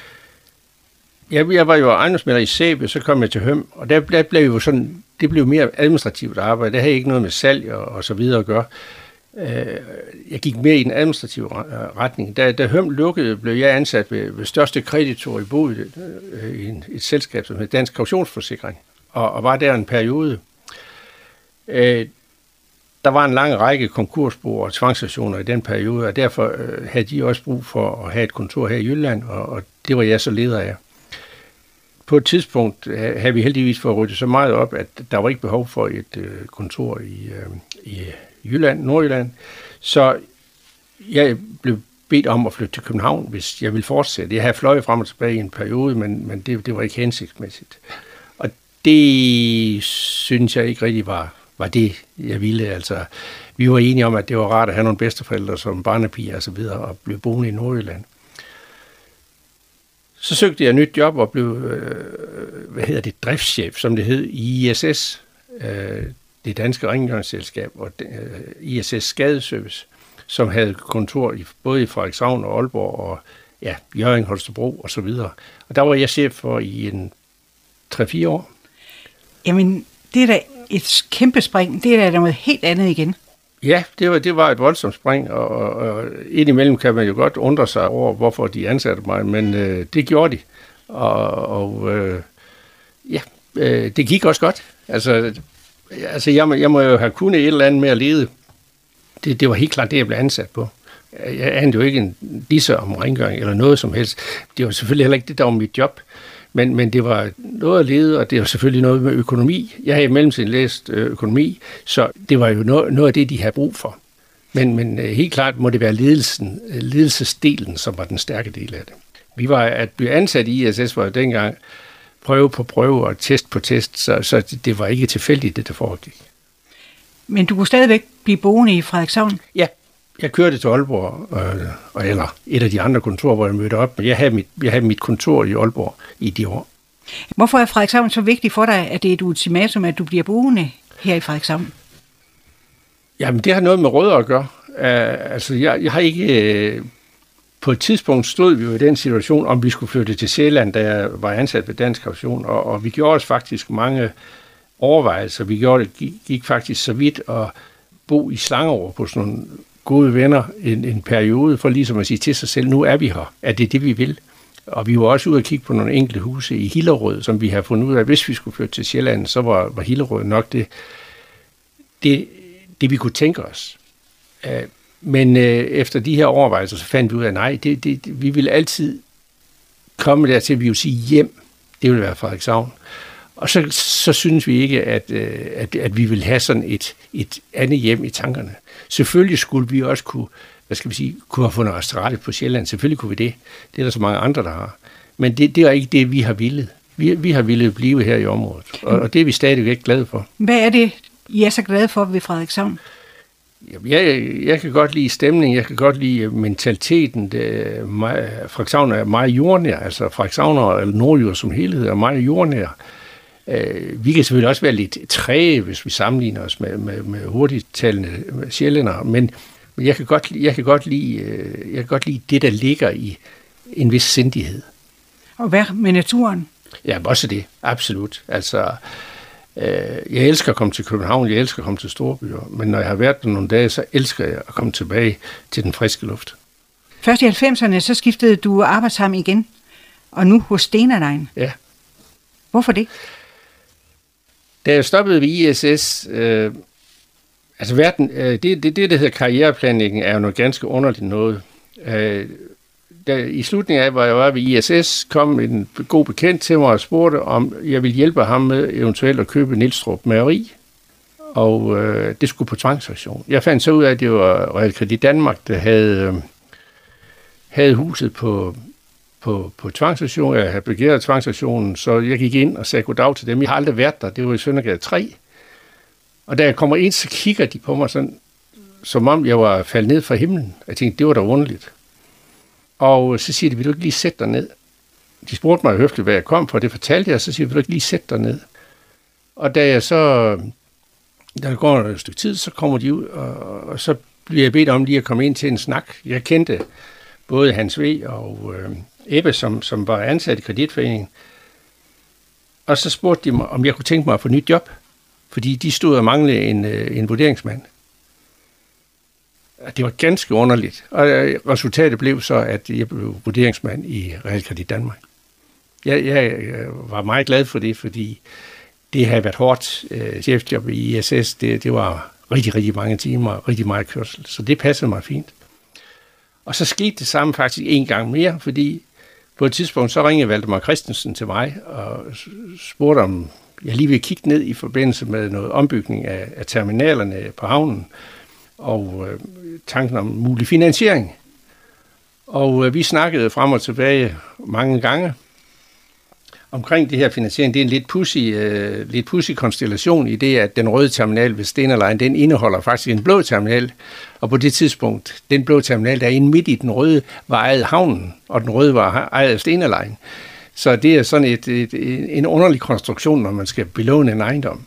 Jeg, jeg var jo ejendomsmægler i Sæbe, så kom jeg til Høm, og der, der blev jo sådan, det blev mere administrativt arbejde. Det havde ikke noget med salg og, og så videre at gøre. Jeg gik mere i den administrative retning. Da, da Høm lukkede, blev jeg ansat ved, ved største kreditor i Bodø, i et, et selskab, som hed Dansk Kautionsforsikring, og, og var der en periode. Øh, der var en lang række konkursboer og tvangsaktioner i den periode, og derfor øh, havde de også brug for at have et kontor her i Jylland, og, og det var jeg så leder af. På et tidspunkt havde vi heldigvis fået ryddet så meget op, at der var ikke behov for et øh, kontor i, øh, i Jylland, Nordjylland, så jeg blev bedt om at flytte til København, hvis jeg ville fortsætte. Jeg havde fløjet frem og tilbage i en periode, men, men det, det var ikke hensigtsmæssigt. Og det synes jeg ikke rigtig var, var det, jeg ville. Altså, vi var enige om, at det var rart at have nogle bedsteforældre som barnepiger og så videre, og blev boende i Nordjylland. Så søgte jeg et nyt job og blev, øh, hvad hedder det, driftschef, som det hed, i I S S, øh, det danske rengøringsselskab, og øh, I S S Skadeservice, som havde kontor i, både i Frederikshavn og Aalborg og ja, Hjørring, Holstebro og så videre. Og der var jeg chef for i en tre-fire år. Jamen, det er da et kæmpe spring. Det er da noget helt andet igen. Ja, det var, det var et voldsomt spring, og, og, og indimellem kan man jo godt undre sig over, hvorfor de ansatte mig, men øh, det gjorde de. Og, og øh, ja, øh, det gik også godt. Altså, altså jeg, må, jeg må jo have kunnet et eller andet med at lede. Det, det var helt klart det, jeg blev ansat på. Jeg anede jo ikke en disse om rengøring eller noget som helst. Det var selvfølgelig heller ikke det, der var mit job. Men, men det var noget at lede, og det var selvfølgelig noget med økonomi. Jeg havde i mellemtiden læst økonomi, så det var jo noget, noget af det, de havde brug for. Men, men helt klart må det være ledelsen, ledelsesdelen, som var den stærke del af det. Vi var at blive ansat i I S S, var jo dengang prøve på prøve og test på test, så, så det var ikke tilfældigt, det der foregik. Men du kunne stadigvæk blive boende i Frederikshavn? Ja, jeg kørte til Aalborg, øh, eller et af de andre kontorer, hvor jeg mødte op. Jeg havde, mit, jeg havde mit kontor i Aalborg i de år. Hvorfor er Frederikshavn så vigtigt for dig, at det er et ultimatum, at du bliver boende her i Frederikshavn? Jamen, det har noget med rødder at gøre. Uh, altså, jeg, jeg har ikke... Uh, på et tidspunkt stod vi jo i den situation, om vi skulle flytte til Sjælland, da jeg var ansat ved Dansk Kaution, og, og vi gjorde os faktisk mange overvejelser. Vi gjorde det, gik, gik faktisk så vidt at bo i Slangerup på sådan nogle gode venner en, en periode, for ligesom at sige til sig selv, nu er vi her. Er det det, vi vil? Og vi var også ude at kigge på nogle enkelte huse i Hillerød, som vi har fundet ud af, hvis vi skulle flytte til Sjælland, så var, var Hillerød nok det, det, det, vi kunne tænke os. Men øh, efter de her overvejelser, så fandt vi ud af, nej, det, det, det, vi ville altid komme der til, at vi ville sige hjem. Det ville være Frederikshavn. Og så, så synes vi ikke, at, at, at vi vil have sådan et, et andet hjem i tankerne. Selvfølgelig skulle vi også kunne, hvad skal vi sige, kunne have fundet os rettet på Sjælland. Selvfølgelig kunne vi det. Det er der så mange andre, der har. Men det, det er ikke det, vi har villet. Vi, vi har villet blive her i området. Og, og det er vi stadigvæk glade for. Hvad er det, I er så glade for ved Frederikshavn? Jeg, jeg kan godt lide stemning, jeg kan godt lide mentaliteten. Frederikshavn er meget jordnær, altså Frederikshavn og Nordjylland som helhed er meget jordnær. Øh, vi kan selvfølgelig også være lidt træge, hvis vi sammenligner os med, med, med hurtigttalende sjællændere, men jeg kan godt, jeg kan godt lide, jeg kan godt lide det, der ligger i en vis sindighed. Og hvad med naturen? Ja, også det, absolut. Altså, øh, jeg elsker at komme til København, jeg elsker at komme til storbyer, men når jeg har været der nogle dage, så elsker jeg at komme tilbage til den friske luft. Først i halvfemserne, så skiftede du arbejdsham igen, og nu hos Stena Line. Ja. Hvorfor det? Da jeg stoppede ved I S S, øh, altså verden, øh, det, det, det, der hedder karriereplanlægning, er jo noget ganske underligt noget. Øh, der, I slutningen af, hvor jeg var ved I S S, kom en god bekendt til mig og spurgte, om jeg ville hjælpe ham med eventuelt at købe Nielstrup Mejeri, og øh, det skulle på tvangsauktion. Jeg fandt så ud af, at det var Realkredit Danmark, der havde, øh, havde huset på... på, på tvangsauktion. Jeg havde begæret tvangsauktionen, så jeg gik ind og sagde goddag til dem. Jeg har aldrig været der. Det var i Søndergade tre. Og da jeg kommer ind, så kigger de på mig sådan, som om jeg var faldet ned fra himlen. Jeg tænkte, det var da underligt. Og så siger de, vil du ikke lige sætte dig ned? De spurgte mig høfligt, hvad jeg kom for. Det fortalte jeg, så siger de, vil du ikke lige sætte dig ned? Og da jeg så, da der går et stykke tid, så kommer de ud, og, og så bliver jeg bedt om lige at komme ind til en snak. Jeg kendte både Hans V. og øh, Ebbe, som, som var ansat i Kreditforeningen. Og så spurgte de mig, om jeg kunne tænke mig at få nyt job, fordi de stod og manglede en, en vurderingsmand. Det var ganske underligt, og resultatet blev så, at jeg blev vurderingsmand i Realkredit Danmark. Jeg, jeg var meget glad for det, fordi det havde været hårdt. Chefjob i I S S, det, det var rigtig, rigtig mange timer, rigtig meget kørsel, så det passede mig fint. Og så skete det samme faktisk en gang mere, fordi på et tidspunkt så ringede Valdemar Christensen til mig og spurgte, om jeg lige ville kigge ned i forbindelse med noget ombygning af, af terminalerne på havnen og øh, tanken om mulig finansiering. Og øh, vi snakkede frem og tilbage mange gange omkring det her finansiering. Det er en lidt pudsy, øh, lidt pudsy konstellation i det, at den røde terminal ved Stena Line, den indeholder faktisk en blå terminal. Og på det tidspunkt, den blå terminal, der er inde midt i den røde, var ejet havnen, og den røde var ejet af Stena Line. Så det er sådan et, et, en underlig konstruktion, når man skal belåne en ejendom.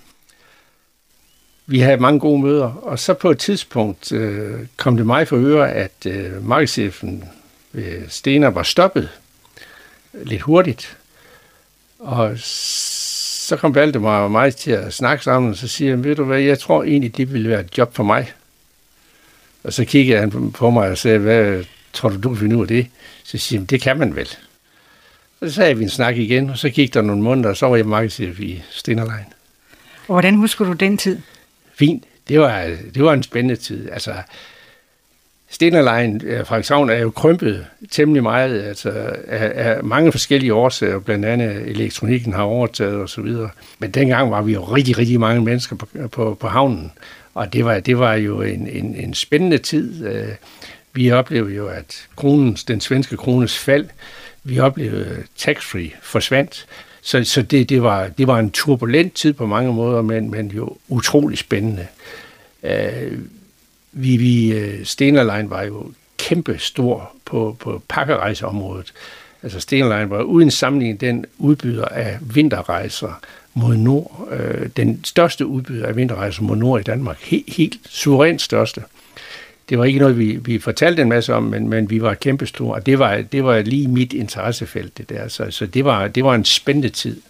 Vi havde mange gode møder, og så på et tidspunkt øh, kom det mig for øre, at øh, markedschefen ved Stena var stoppet lidt hurtigt. Og så kom Valdemar og mig til at snakke sammen, og så siger han, ved du hvad, jeg tror egentlig, det ville være et job for mig. Og så kiggede han på mig og sagde, hvad tror du, du kan finde ud af det? Så siger han, det kan man vel. Og så sagde vi en snak igen, og så gik der nogle måneder, og så var jeg markedschef i Stena Line. Og hvordan husker du den tid? Fint. Det var, det var en spændende tid. Altså, Stena Line, Frederikshavn, er jo krympet temmelig meget, altså af, af mange forskellige årsager, blandt andet elektronikken har overtaget og så videre. Men dengang var vi jo rigtig, rigtig mange mennesker på, på, på havnen, og det var, det var jo en, en, en spændende tid. Vi oplevede jo, at kronens, den svenske krones fald, vi oplevede tax-free forsvandt, så, så det, det, var, det var en turbulent tid på mange måder, men, men jo utrolig spændende. Uh, vi, vi, Stena Line var jo kæmpe stor på, på pakkerejseområdet. Altså Stena Line var uden sammenligning den udbyder af vinterrejser mod nord. Uh, den største udbyder af vinterrejser mod nord i Danmark. He, helt suverænt største. Det var ikke noget, vi, vi fortalte en masse om, men, men vi var kæmpestore, og det var, det var lige mit interessefelt, det der. Så, så det, var, det var en spændende tid.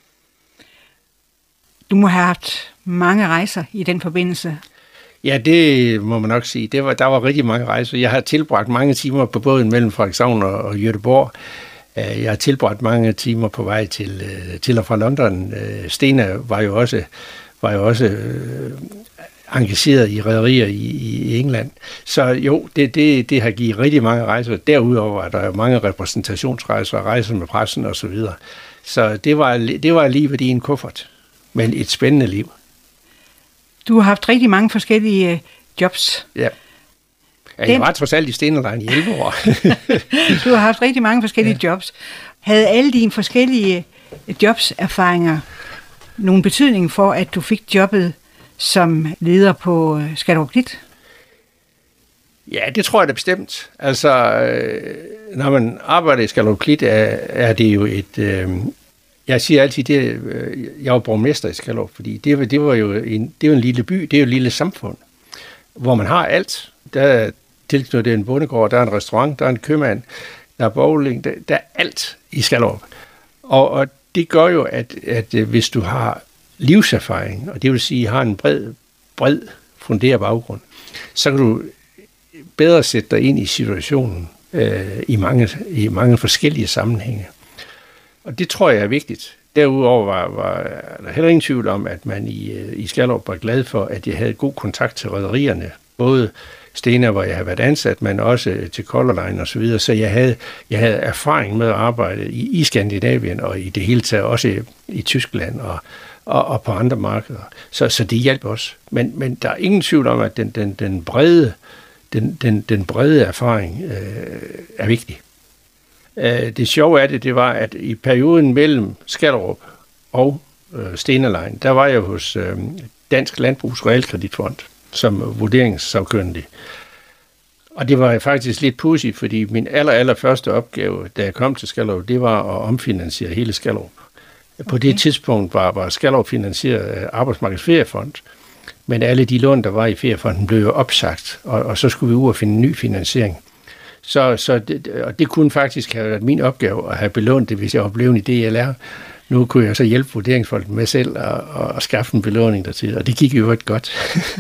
Du må have haft mange rejser i den forbindelse. Ja, det må man nok sige. Det var, der var rigtig mange rejser. Jeg har tilbragt mange timer på båden mellem Frederikshavn og, og Göteborg. Jeg har tilbragt mange timer på vej til, til og fra London. Stena var jo også... Var jo også engageret i rederier i, i England. Så jo, det, det, det har givet rigtig mange rejser. Derudover er der jo mange repræsentationsrejser og rejser med pressen og så videre. Så det var, det var livet i en kuffert, men et spændende liv. Du har haft rigtig mange forskellige jobs. Ja. Ja, jeg var trods alt i Stena Line i elleve år. Du har haft rigtig mange forskellige ja. jobs. Havde alle dine forskellige jobserfaringer nogen betydning for, at du fik jobbet som leder på Skanderup Klit? Ja, det tror jeg da bestemt. Altså, når man arbejder i Skanderup Klit, er, er det jo et, øh, Jeg siger altid, det, jeg var borgmester i Skallerup, fordi det, det var jo en, det var en lille by, det er jo et lille samfund, hvor man har alt. Der er tilknyttet en bondegård, der er en restaurant, der er en købmand, der er bowling, der, der er alt i Skallerup. Og, og det gør jo, at, at hvis du har livserfaring, og det vil sige, har en bred, bred funderet baggrund, så kan du bedre sætte dig ind i situationen øh, i, mange, i mange forskellige sammenhænge. Og det tror jeg er vigtigt. Derudover var, var der heller ingen tvivl om, at man i, i Skallerup var glad for, at jeg havde god kontakt til rederierne. Både Stena, hvor jeg havde været ansat, men også til Color Line og så videre. Så jeg havde, jeg havde erfaring med at arbejde i, i Skandinavien og i det hele taget også i, i Tyskland og, og, og på andre markeder. Så, så det hjalp også. Men, men der er ingen tvivl om, at den, den, den, brede, den, den, den brede erfaring øh, er vigtig. Det sjove af det, det var, at i perioden mellem Skallerup og øh, Stena Line, der var jeg hos øh, Dansk Landbrugs Realkreditfond som vurderingssagkyndig. Og det var faktisk lidt pudsigt, fordi min aller, aller første opgave, da jeg kom til Skallerup, det var at omfinansiere hele Skallerup. Okay. På det tidspunkt var, var Skallerup finansieret af Arbejdsmarkedets Feriefond, men alle de lån, der var i feriefonden, blev jo opsagt, og, og så skulle vi ud og finde en ny finansiering. Så, så det, og det kunne faktisk have været min opgave at have belånt det, hvis jeg var blevet i D L R. Nu kunne jeg så hjælpe vurderingsfolken med selv og, og, og skaffe en belåning dertil, og det gik jo ikke godt.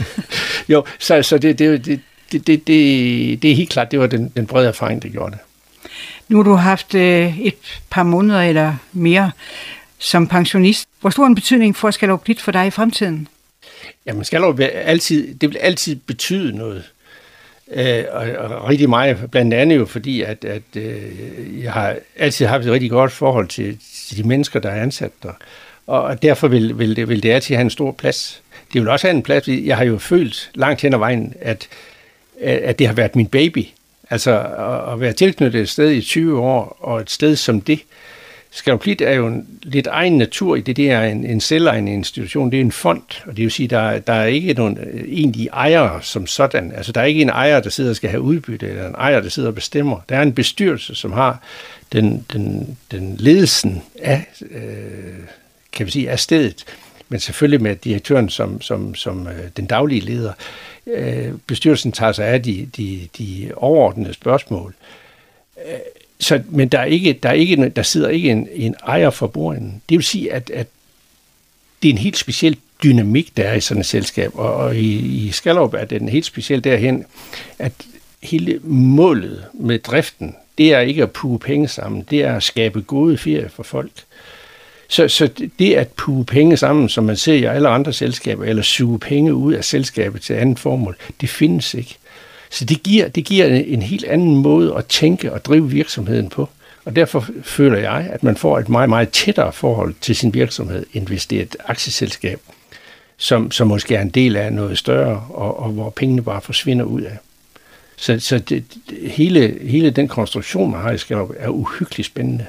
jo, så, så det, det, det, det, det, det er helt klart, det var den, den brede erfaring, der gjorde det. Nu har du haft øh, et par måneder eller mere som pensionist. Hvor stor en betydning får Skallerup blive for dig i fremtiden? Jamen, Skallerup vil altid, det vil altid betyde noget. Øh, og, og rigtig meget, blandt andet jo fordi, at, at øh, jeg har altid haft et rigtig godt forhold til, til de mennesker, der er ansat der. Og, og derfor vil, vil, det, vil det altid have en stor plads. Det vil også have en plads, jeg har jo følt langt hen ad vejen, at, at det har været min baby. Altså at, at være tilknyttet et sted i tyve år, og et sted som det. Skallerup er jo en lidt egen natur i det, det er en, en selvejende institution, det er en fond, og det vil sige, der, der er ikke nogen egentlige ejere som sådan. Altså der er ikke en ejer, der sidder og skal have udbytte, eller en ejer, der sidder og bestemmer. Der er en bestyrelse, som har den, den, den ledelsen af, øh, kan vi sige, af stedet, men selvfølgelig med direktøren som, som, som øh, den daglige leder. Øh, bestyrelsen tager sig af de, de, de overordnede spørgsmål. Øh, Så, men der, er ikke, der, er ikke, der sidder ikke en, en ejer for bordenden. Det vil sige, at, at det er en helt speciel dynamik, der er i sådan et selskab. Og, og i, i Skallerup er den helt speciel derhen, at hele målet med driften, det er ikke at puge penge sammen. Det er at skabe gode ferier for folk. Så, så det at puge penge sammen, som man ser i alle andre selskaber, eller suge penge ud af selskabet til andet formål, det findes ikke. Så det giver, det giver en helt anden måde at tænke og drive virksomheden på. Og derfor føler jeg, at man får et meget, meget tættere forhold til sin virksomhed, end hvis det er et aktieselskab, som, som måske er en del af noget større, og, og hvor pengene bare forsvinder ud af. Så, så det, hele, hele den konstruktion, man har i Skallerup, er uhyggeligt spændende.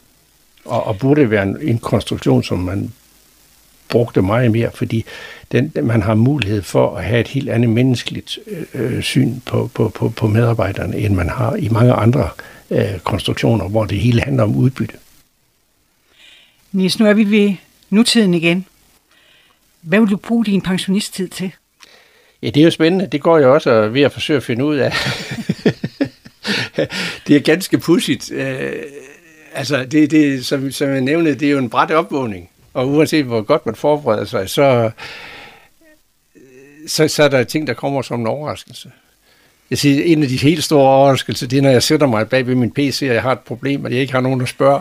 Og, og burde være en, en konstruktion, som man brugte meget mere, fordi den, man har mulighed for at have et helt andet menneskeligt øh, syn på, på, på, på medarbejderne, end man har i mange andre øh, konstruktioner, hvor det hele handler om udbytte. Niels, nu er vi ved nutiden igen. Hvad vil du bruge din pensionisttid til? Ja, det er jo spændende. Det går jeg også ved at forsøge at finde ud af. Det er ganske pudsigt. Øh, altså, det, det, som, som jeg nævnte, det er jo en brat opvågning. Og uanset hvor godt man forbereder sig, så, så, så er der ting, der kommer som en overraskelse. Jeg siger, en af de helt store overraskelser, det er, når jeg sætter mig bag ved min P C, og jeg har et problem, og jeg ikke har nogen at spørge.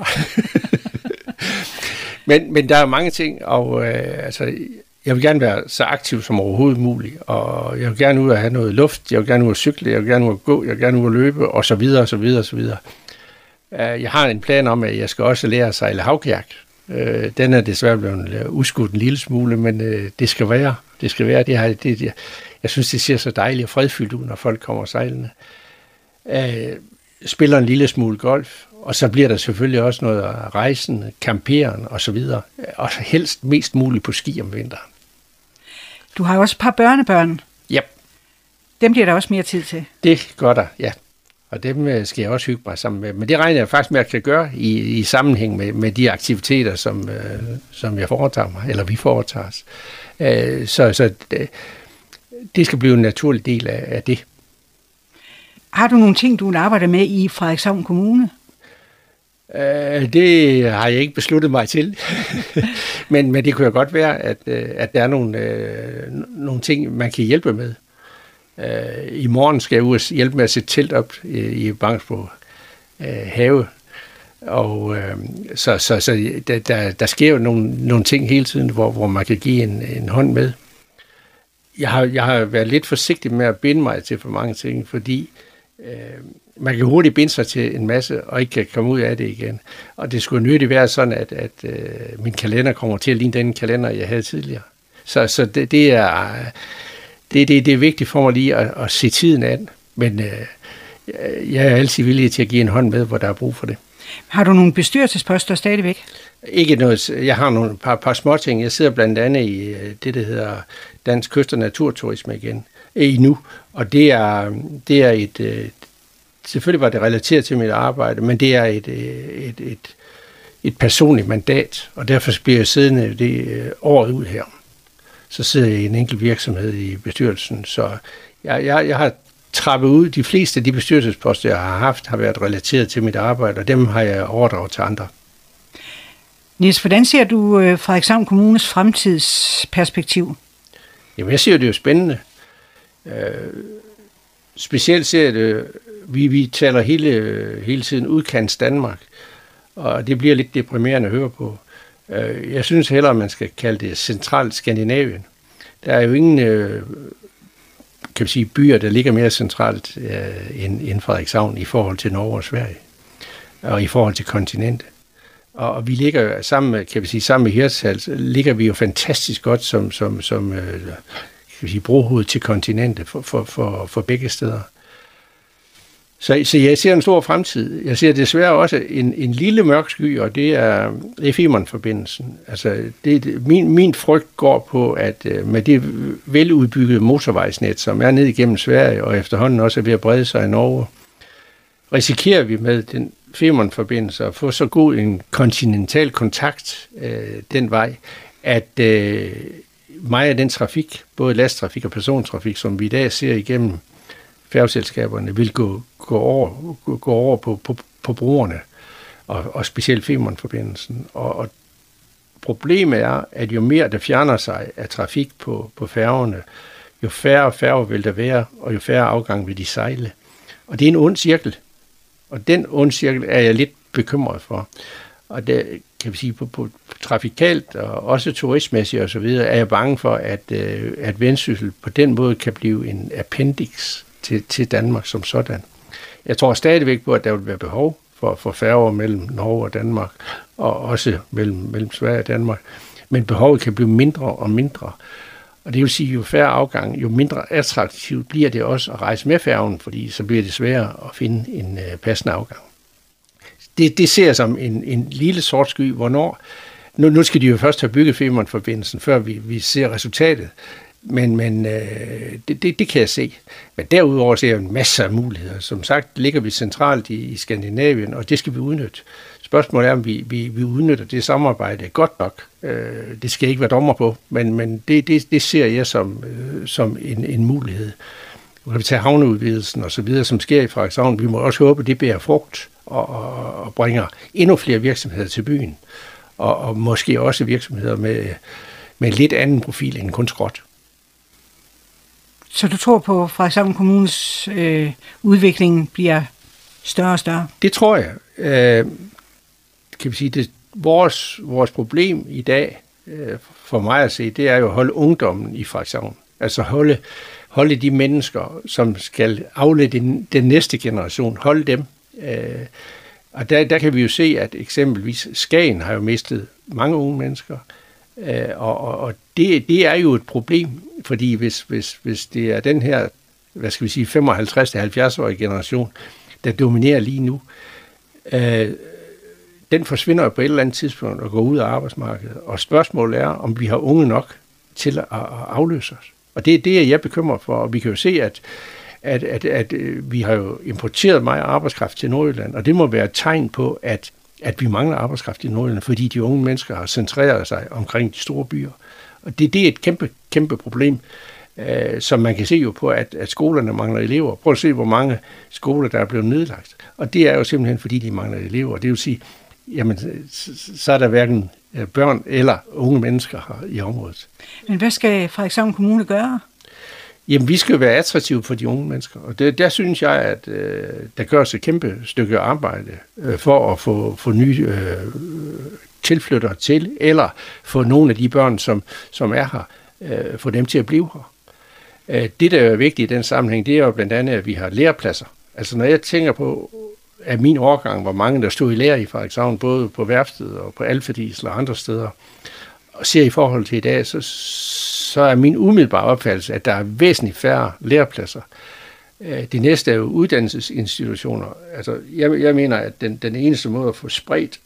men, men der er mange ting, og øh, altså, jeg vil gerne være så aktiv som overhovedet muligt, og jeg vil gerne ud og have noget luft, jeg vil gerne ud at cykle, jeg vil gerne ud at gå, jeg vil gerne ud at løbe, og så videre, og så videre, og så videre. Jeg har en plan om, at jeg skal også lære at sejle havkajak. Den er desværre blevet udskudt en lille smule, men det skal være. Det skal være. Det har, det, det, jeg synes, det ser så dejligt og fredfyldt ud, når folk kommer sejlende. Spiller en lille smule golf, og så bliver der selvfølgelig også noget af rejsen, camperen og så videre. Og helst mest muligt på ski om vinteren. Du har jo også et par børnebørn. Ja. Dem bliver der også mere tid til. Det gør der, ja. Og dem skal jeg også hygge mig sammen med. Men det regner jeg faktisk med, at jeg kan gøre i, i sammenhæng med, med de aktiviteter, som, øh, som jeg foretager mig, eller vi foretager os. Øh, så så det, det skal blive en naturlig del af, af det. Har du nogle ting, du arbejder med i Frederikshavn Kommune? Øh, det har jeg ikke besluttet mig til. men, men det kunne jo godt være, at, at der er nogle, øh, nogle ting, man kan hjælpe med. Øh, I morgen skal jeg ud og hjælpe med at sætte telt op i, i Bangsbo øh, have. Og øh, så, så, så der, der, der sker jo nogle, nogle ting hele tiden, hvor, hvor man kan give en, en hånd med. Jeg har, jeg har været lidt forsigtig med at binde mig til for mange ting, fordi øh, man kan hurtigt binde sig til en masse, og ikke kan komme ud af det igen. Og det skulle nødigt være sådan, at, at øh, min kalender kommer til at ligne den kalender, jeg havde tidligere. Så, så det, det, er, det, det, det er vigtigt for mig lige at, at se tiden an, men øh, jeg er altid villig til at give en hånd med, hvor der er brug for det. Har du nogle bestyrelsesposter stadigvæk? Ikke noget. Jeg har nogle par, par små ting. Jeg sidder blandt andet i det, der hedder Dansk Kyst- og Naturturisme igen, i nu. Og det er, det er et, selvfølgelig var det relateret til mit arbejde, men det er et, et, et, et personligt mandat, og derfor bliver jeg siddende det året ud her. Så sidder jeg i en enkelt virksomhed i bestyrelsen, så jeg, jeg, jeg har trappet ud. De fleste af de bestyrelsesposter, jeg har haft, har været relateret til mit arbejde, og dem har jeg overdraget til andre. Niels, hvordan ser du Frederikshavn Kommunes fremtidsperspektiv? Jamen, jeg ser det jo spændende. Øh, specielt ser jeg det, vi, vi taler hele, hele tiden udkants Danmark, og det bliver lidt deprimerende at høre på. Øh, jeg synes hellere, at man skal kalde det centralt Skandinavien. Der er jo ingen øh, kan vi sige, byer, der ligger mere centralt øh, end, end Frederikshavn i forhold til Norge og Sverige, og i forhold til kontinentet. Og vi ligger sammen med, kan vi sige, sammen med Hirtshals, ligger vi jo fantastisk godt som, som, som øh, kan vi sige, brohoved til kontinentet for, for, for, for begge steder. Så, så jeg ser en stor fremtid. Jeg ser desværre også en, en lille mørk sky, og det er, det er Femernforbindelsen. Altså, det, min, min frygt går på, at med det veludbyggede motorvejsnet, som er ned igennem Sverige, og efterhånden også er ved at brede sig i Norge, risikerer vi med den Femernforbindelse at få så god en kontinental kontakt øh, den vej, at øh, meget af den trafik, både lasttrafik og persontrafik, som vi i dag ser igennem færgeselskaberne, vil gå, gå over, gå, gå over på, på, på brugerne, og, og specielt Femernforbindelsen. Og, og problemet er, at jo mere der fjerner sig af trafik på, på færgerne, jo færre færger vil der være, og jo færre afgang vil de sejle. Og det er en ond cirkel. Og den ond cirkel er jeg lidt bekymret for. Og det kan vi sige på, på trafikalt og også turistmæssigt og så videre, er jeg bange for, at, øh, at Vendsyssel på den måde kan blive en appendix til, til Danmark som sådan. Jeg tror stadigvæk på, at der vil være behov for, for færger mellem Norge og Danmark, og også mellem, mellem Sverige og Danmark. Men behovet kan blive mindre og mindre. Og det vil sige, jo færre afgang, jo mindre attraktivt bliver det også at rejse med færgen, fordi så bliver det sværere at finde en uh, passende afgang. Det, det ser jeg som en, en lille sort sky, hvornår. Nu, nu skal de jo først have bygget Femernforbindelsen, før vi, vi ser resultatet. Men, men øh, det, det, det kan jeg se. Men derudover ser jeg en masse af muligheder. Som sagt ligger vi centralt i, i Skandinavien, og det skal vi udnytte. Spørgsmålet er, om vi, vi, vi udnytter det samarbejde godt nok. Øh, det skal jeg ikke være dommer på, men, men det, det, det ser jeg som, øh, som en, en mulighed. Nu kan vi tage havneudvidelsen og så videre, som sker i Frederikshavn. Vi må også håbe, at det bærer frugt og, og, og bringer endnu flere virksomheder til byen. Og, og måske også virksomheder med, med en lidt anden profil end kun skrot. Så du tror på, at Frederikshavn Kommunes øh, udvikling bliver større og større? Det tror jeg. Øh, kan vi sige, det, vores, vores problem i dag, øh, for mig at se, det er jo at holde ungdommen i Frederikshavn. Altså holde, holde de mennesker, som skal aflede den, den næste generation, holde dem. Øh, og der, der kan vi jo se, at eksempelvis Skagen har jo mistet mange unge mennesker. Øh, og og det, det er jo et problem, fordi hvis, hvis, hvis det er den her, hvad skal vi sige, femoghalvtreds til halvfjerds-årige generation, der dominerer lige nu, øh, den forsvinder på et eller andet tidspunkt og går ud af arbejdsmarkedet. Og spørgsmålet er, om vi har unge nok til at, at afløse os. Og det, det er jeg bekymret for, og vi kan jo se, at, at, at, at vi har jo importeret meget arbejdskraft til Nordjylland, og det må være et tegn på, at, at vi mangler arbejdskraft i Nordjylland, fordi de unge mennesker har centreret sig omkring de store byer. Og det, det er et kæmpe, kæmpe problem, øh, som man kan se jo på, at, at skolerne mangler elever. Prøv at se, hvor mange skoler, der er blevet nedlagt. Og det er jo simpelthen, fordi de mangler elever. Det vil sige, jamen, så er der hverken børn eller unge mennesker her i området. Men hvad skal Frederikshavn Kommune gøre? Jamen, vi skal jo være attraktive for de unge mennesker, og det, der synes jeg, at øh, der gøres et kæmpe stykke arbejde øh, for at få, få nye øh, tilflyttere til, eller få nogle af de børn, som, som er her, øh, få dem til at blive her. Øh, det, der er vigtigt i den sammenhæng, det er jo blandt andet, at vi har lærepladser. Altså, når jeg tænker på, at min årgang, hvor mange der stod i lære i Frederikshavn, både på værftet og på Alfa Diesel og andre steder, og ser i forhold til i dag, så, så er min umiddelbare opfattelse, at der er væsentligt færre lærepladser. Det næste er jo uddannelsesinstitutioner. Altså, jeg, jeg mener, at den, den eneste måde at få spredt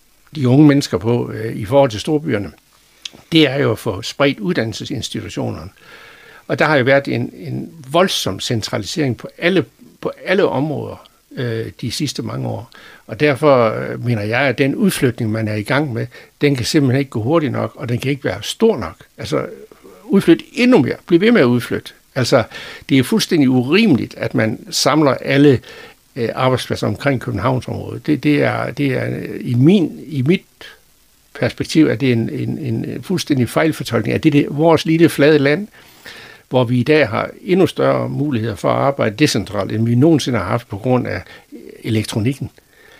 de unge mennesker på øh, i forhold til storbyerne, det er jo at få spredt uddannelsesinstitutionerne. Og der har jo været en, en voldsom centralisering på alle, på alle områder øh, de sidste mange år. Og derfor øh, mener jeg, at den udflytning, man er i gang med, den kan simpelthen ikke gå hurtigt nok, og den kan ikke være stor nok. Altså udflytte endnu mere, blive ved med at udflytte. Altså det er fuldstændig urimeligt, at man samler alle øh, arbejdspladser omkring Københavnsområdet. Det, det, er, det er i, min, i mit perspektiv, at det er en, en, en fuldstændig fejlfortolkning af det, det vores lille flade land, hvor vi i dag har endnu større muligheder for at arbejde decentralt, end vi nogensinde har haft på grund af elektronikken.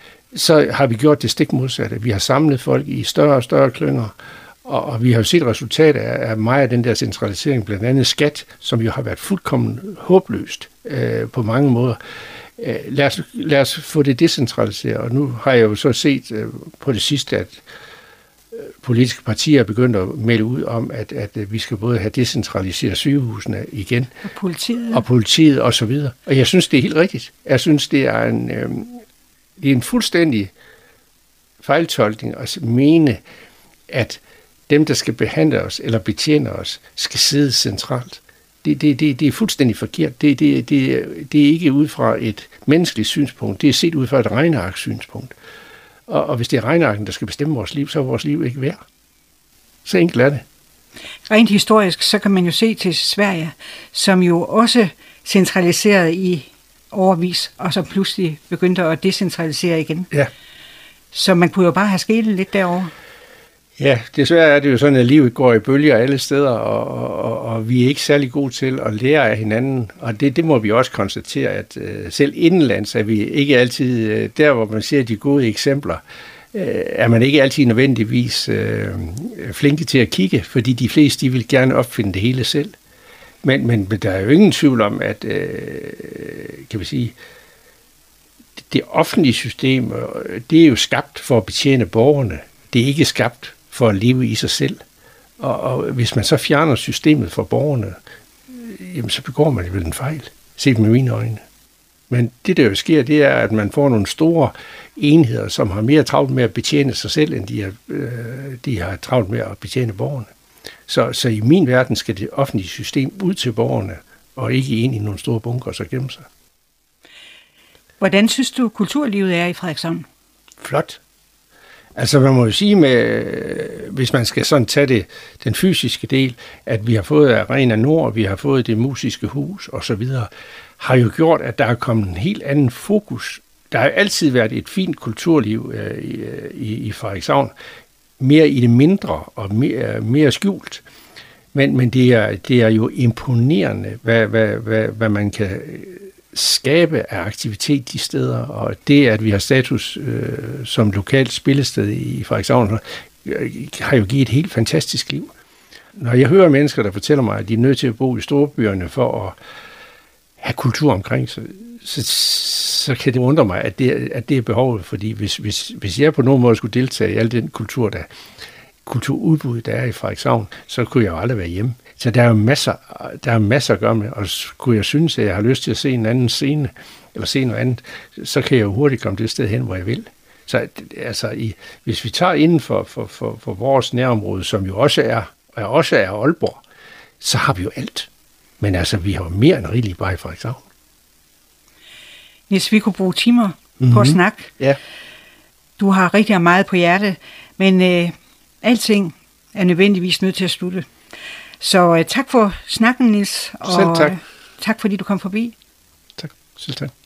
Så har vi gjort det stik modsatte. Vi har samlet folk i større og større klynger, og, og vi har jo set resultatet af, af meget af den der centralisering, blandt andet skat, som jo har været fuldkommen håbløst øh, på mange måder. Øh, lad, os, lad os få det decentraliseret, og nu har jeg jo så set øh, på det sidste, at politiske partier er begyndt at melde ud om, at, at vi skal både have decentraliseret sygehusene igen. Og politiet. Og politiet og så videre. Og jeg synes, det er helt rigtigt. Jeg synes, det er en, øh, det er en fuldstændig fejltolkning at mene, at dem, der skal behandle os eller betjene os, skal sidde centralt. Det, det, det, det er fuldstændig forkert. Det, det, det, det er ikke ud fra et menneskeligt synspunkt. Det er set ud fra et regnearkssynspunkt. Og, og hvis det er regnearken, der skal bestemme vores liv, så er vores liv ikke værd. Så enkelt er det. Rent historisk, så kan man jo se til Sverige, som jo også centraliserede i overvis, og så pludselig begyndte at decentralisere igen. Ja. Så man kunne jo bare have skelet lidt derovre. Ja, desværre er det jo sådan, at livet går i bølger alle steder, og, og, og vi er ikke særlig gode til at lære af hinanden. Og det, det må vi også konstatere, at uh, selv indenlands er vi ikke altid, uh, der hvor man ser de gode eksempler, uh, er man ikke altid nødvendigvis uh, flinke til at kigge, fordi de fleste de vil gerne opfinde det hele selv. Men, men, men der er jo ingen tvivl om, at uh, kan vi sige, det, det offentlige system, det er jo skabt for at betjene borgerne. Det er ikke skabt for at leve i sig selv. Og, og hvis man så fjerner systemet for borgerne, jamen så begår man vel en fejl, set med mine øjne. Men det, der jo sker, det er, at man får nogle store enheder, som har mere travlt med at betjene sig selv, end de har, øh, de har travlt med at betjene borgerne. Så, så i min verden skal det offentlige system ud til borgerne, og ikke ind i nogle store bunker og gemme sig. Hvordan synes du, kulturlivet er i Frederikshavn? Flot. Altså man må jo sige, med, hvis man skal sådan tage det, den fysiske del, at vi har fået Arena Nord, vi har fået det musiske hus og så videre, har jo gjort, at der er kommet en helt anden fokus. Der har jo altid været et fint kulturliv øh, i, i, i Frederikshavn, mere i det mindre og mere, mere skjult. Men, men det, er, det er jo imponerende, hvad, hvad, hvad, hvad man kan skabe af aktivitet de steder, og det, at vi har status øh, som lokalt spillested i Frederikshavn, øh, har jo givet et helt fantastisk liv. Når jeg hører mennesker, der fortæller mig, at de er nødt til at bo i storbyerne for at have kultur omkring sig, så, så kan det undre mig, at det, at det er behovet, fordi hvis, hvis, hvis jeg på nogen måde skulle deltage i al den kultur, der kulturudbud, der er i Frederikshavn, så kunne jeg jo aldrig være hjemme. Så der er jo masser, der er masser at gøre med, og skulle jeg synes, at jeg har lyst til at se en anden scene, eller se noget andet, så kan jeg jo hurtigt komme det sted hen, hvor jeg vil. Så altså, i, hvis vi tager inden for, for, for, for vores nærområde, som jo også er, og også er Aalborg, så har vi jo alt. Men altså, vi har mere end rigeligt bare i Frederikshavn. Niels, vi kunne bruge timer mm-hmm. på at snakke. Ja. Du har rigtig meget på hjerte, men øh, alting er nødvendigvis nødt til at slutte. Så øh, tak for snakken, Niels. Og Selv tak. Øh, tak fordi du kom forbi. Tak. Selv tak.